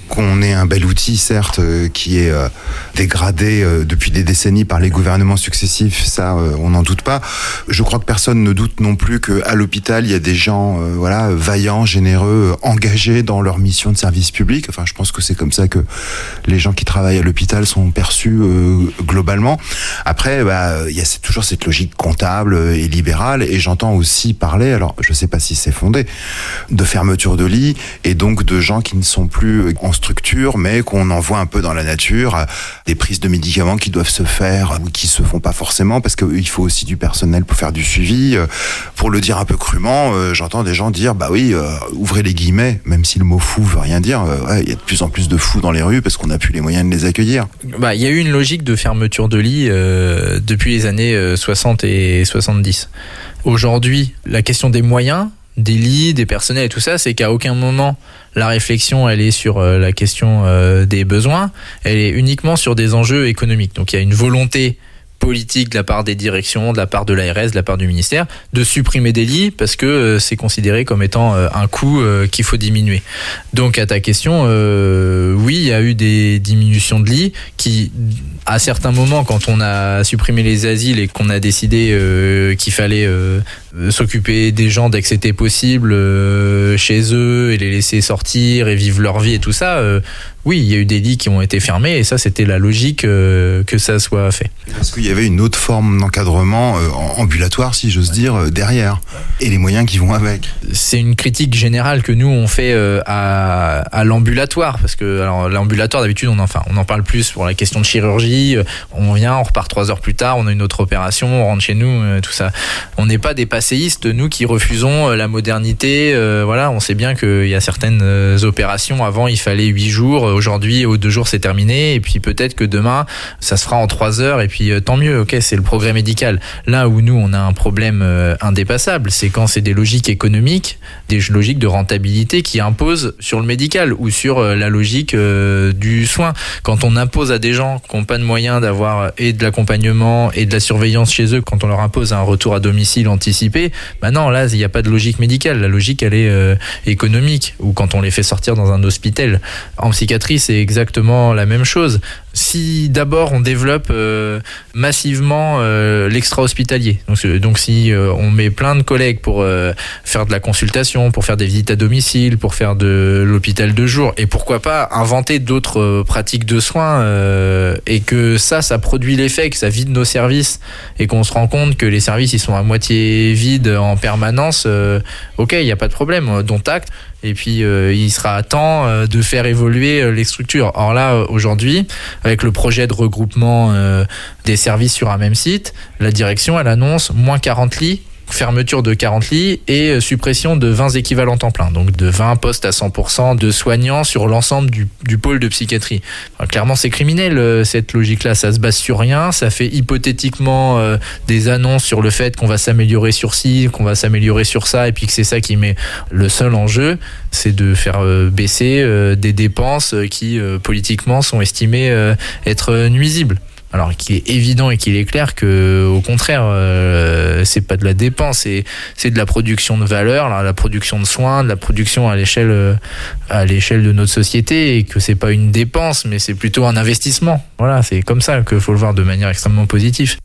qu'on ait un bel outil, certes, euh, qui est euh, dégradé euh, depuis des décennies par les gouvernements successifs, ça, euh, on n'en doute pas. Je crois que personne ne doute non plus qu'à l'hôpital, il y a des gens euh, voilà, vaillants, généreux, euh, engagés dans leur mission de service public. Enfin, je pense que c'est comme ça que les gens qui travaillent à l'hôpital sont perçus euh, globalement. Après, bah, il y a c'est toujours cette logique comptable et libérale, et j'entends aussi parler, alors je ne sais pas si c'est fondé, de fermeture de lits, et donc de gens qui ne sont plus en structure, mais qu'on envoie un peu dans la nature, des prises de médicaments qui doivent se faire ou qui se font pas forcément, parce qu'il faut aussi du personnel pour faire du suivi. Pour le dire un peu crûment, euh, j'entends des gens dire, bah oui, euh, ouvrez les guillemets, même si le mot fou veut rien dire, euh, ouais, il y a de plus en plus de fous dans les rues parce qu'on n'a plus les moyens de les accueillir. Bah, il y a eu une logique de fermeture de lits euh, depuis les années euh, soixante et soixante-dix. Aujourd'hui, la question des moyens, des lits, des personnels et tout ça, c'est qu'à aucun moment la réflexion elle est sur euh, la question euh, des besoins, elle est uniquement sur des enjeux économiques. Donc il y a une volonté politique de la part des directions, de la part de l'A R S, de la part du ministère, de supprimer des lits parce que euh, c'est considéré comme étant euh, un coût euh, qu'il faut diminuer. Donc à ta question, euh, oui, il y a eu des diminutions de lits qui, à certains moments, quand on a supprimé les asiles et qu'on a décidé euh, qu'il fallait euh, s'occuper des gens dès que c'était possible euh, chez eux et les laisser sortir et vivre leur vie et tout ça, euh, oui, il y a eu des lits qui ont été fermés et ça, c'était la logique euh, que ça soit fait. Est-ce qu'il y avait une autre forme d'encadrement euh, ambulatoire, si j'ose dire, euh, derrière, et les moyens qui vont avec? C'est une critique générale que nous, on fait euh, à, à l'ambulatoire, parce que alors, l'ambulatoire, d'habitude, on en, enfin, on en parle plus pour la question de chirurgie. On vient, on repart trois heures plus tard, on a une autre opération, on rentre chez nous, euh, tout ça. On n'est pas des passéistes, nous, qui refusons euh, la modernité. Euh, voilà, on sait bien qu'il y a certaines euh, opérations, avant, il fallait huit jours. Aujourd'hui, au deux jours, c'est terminé. Et puis peut-être que demain, ça se fera en trois heures. Et puis euh, tant mieux, ok, c'est le progrès médical. Là où nous, on a un problème euh, indépassable, c'est quand c'est des logiques économiques, des logiques de rentabilité qui imposent sur le médical ou sur euh, la logique euh, du soin. Quand on impose à des gens qui n'ont pas de moyens d'avoir et de l'accompagnement et de la surveillance chez eux, quand on leur impose un retour à domicile anticipé, bah non, là, il n'y a pas de logique médicale. La logique, elle est euh, économique. Ou quand on les fait sortir dans un hôpital. En psychiatrie, c'est exactement la même chose. Si d'abord on développe euh, massivement euh, l'extra-hospitalier, donc, donc si euh, on met plein de collègues pour euh, faire de la consultation, pour faire des visites à domicile, pour faire de l'hôpital de jour, et pourquoi pas inventer d'autres euh, pratiques de soins, euh, et que ça, ça produit l'effet, que ça vide nos services, et qu'on se rend compte que les services ils sont à moitié vides en permanence, euh, ok, il n'y a pas de problème, dont acte. Et puis euh, il sera temps euh, de faire évoluer euh, les structures. Or là, euh, aujourd'hui, avec le projet de regroupement euh, des services sur un même site, la direction, elle annonce moins quarante lits, fermeture de quarante lits et euh, suppression de vingt équivalents temps plein. Donc de vingt postes à cent pour cent de soignants sur l'ensemble du, du pôle de psychiatrie. Enfin, clairement, c'est criminel euh, cette logique-là. Ça se base sur rien. Ça fait hypothétiquement euh, des annonces sur le fait qu'on va s'améliorer sur ci, qu'on va s'améliorer sur ça, et puis que c'est ça qui met le seul enjeu, c'est de faire euh, baisser euh, des dépenses qui euh, politiquement sont estimées euh, être nuisibles. Alors qu'il est évident et qu'il est clair que, au contraire, euh, c'est pas de la dépense, c'est, c'est de la production de valeur, la production de soins, de la production à l'échelle, à l'échelle de notre société, et que c'est pas une dépense, mais c'est plutôt un investissement. Voilà, c'est comme ça qu'il faut le voir de manière extrêmement positive.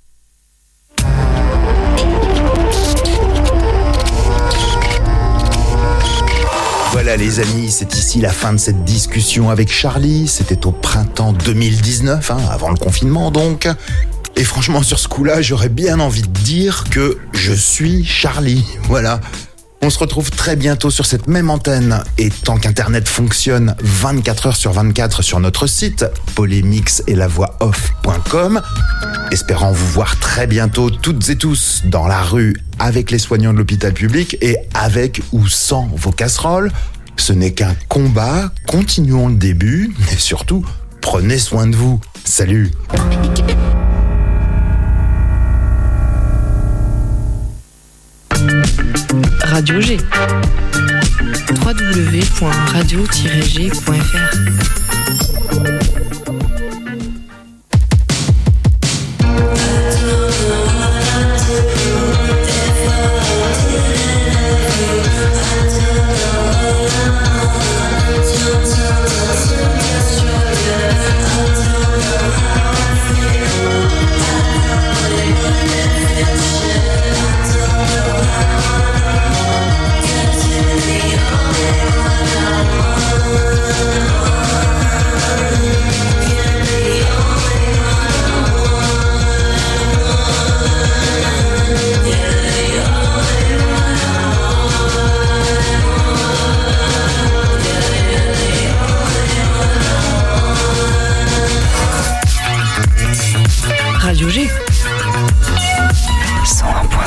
Voilà les amis, c'est ici la fin de cette discussion avec Charlie. C'était au printemps deux mille dix-neuf, hein, avant le confinement donc. Et franchement, sur ce coup-là, j'aurais bien envie de dire que je suis Charlie. Voilà. On se retrouve très bientôt sur cette même antenne. Et tant qu'Internet fonctionne vingt-quatre heures sur vingt-quatre sur notre site, polémix et la voix off point com. Espérant vous voir très bientôt toutes et tous dans la rue avec les soignants de l'hôpital public et avec ou sans vos casseroles. Ce n'est qu'un combat, continuons le début, mais surtout, prenez soin de vous. Salut! Radio G. w w w point radio tiret g point f r We'll be right back. cent un point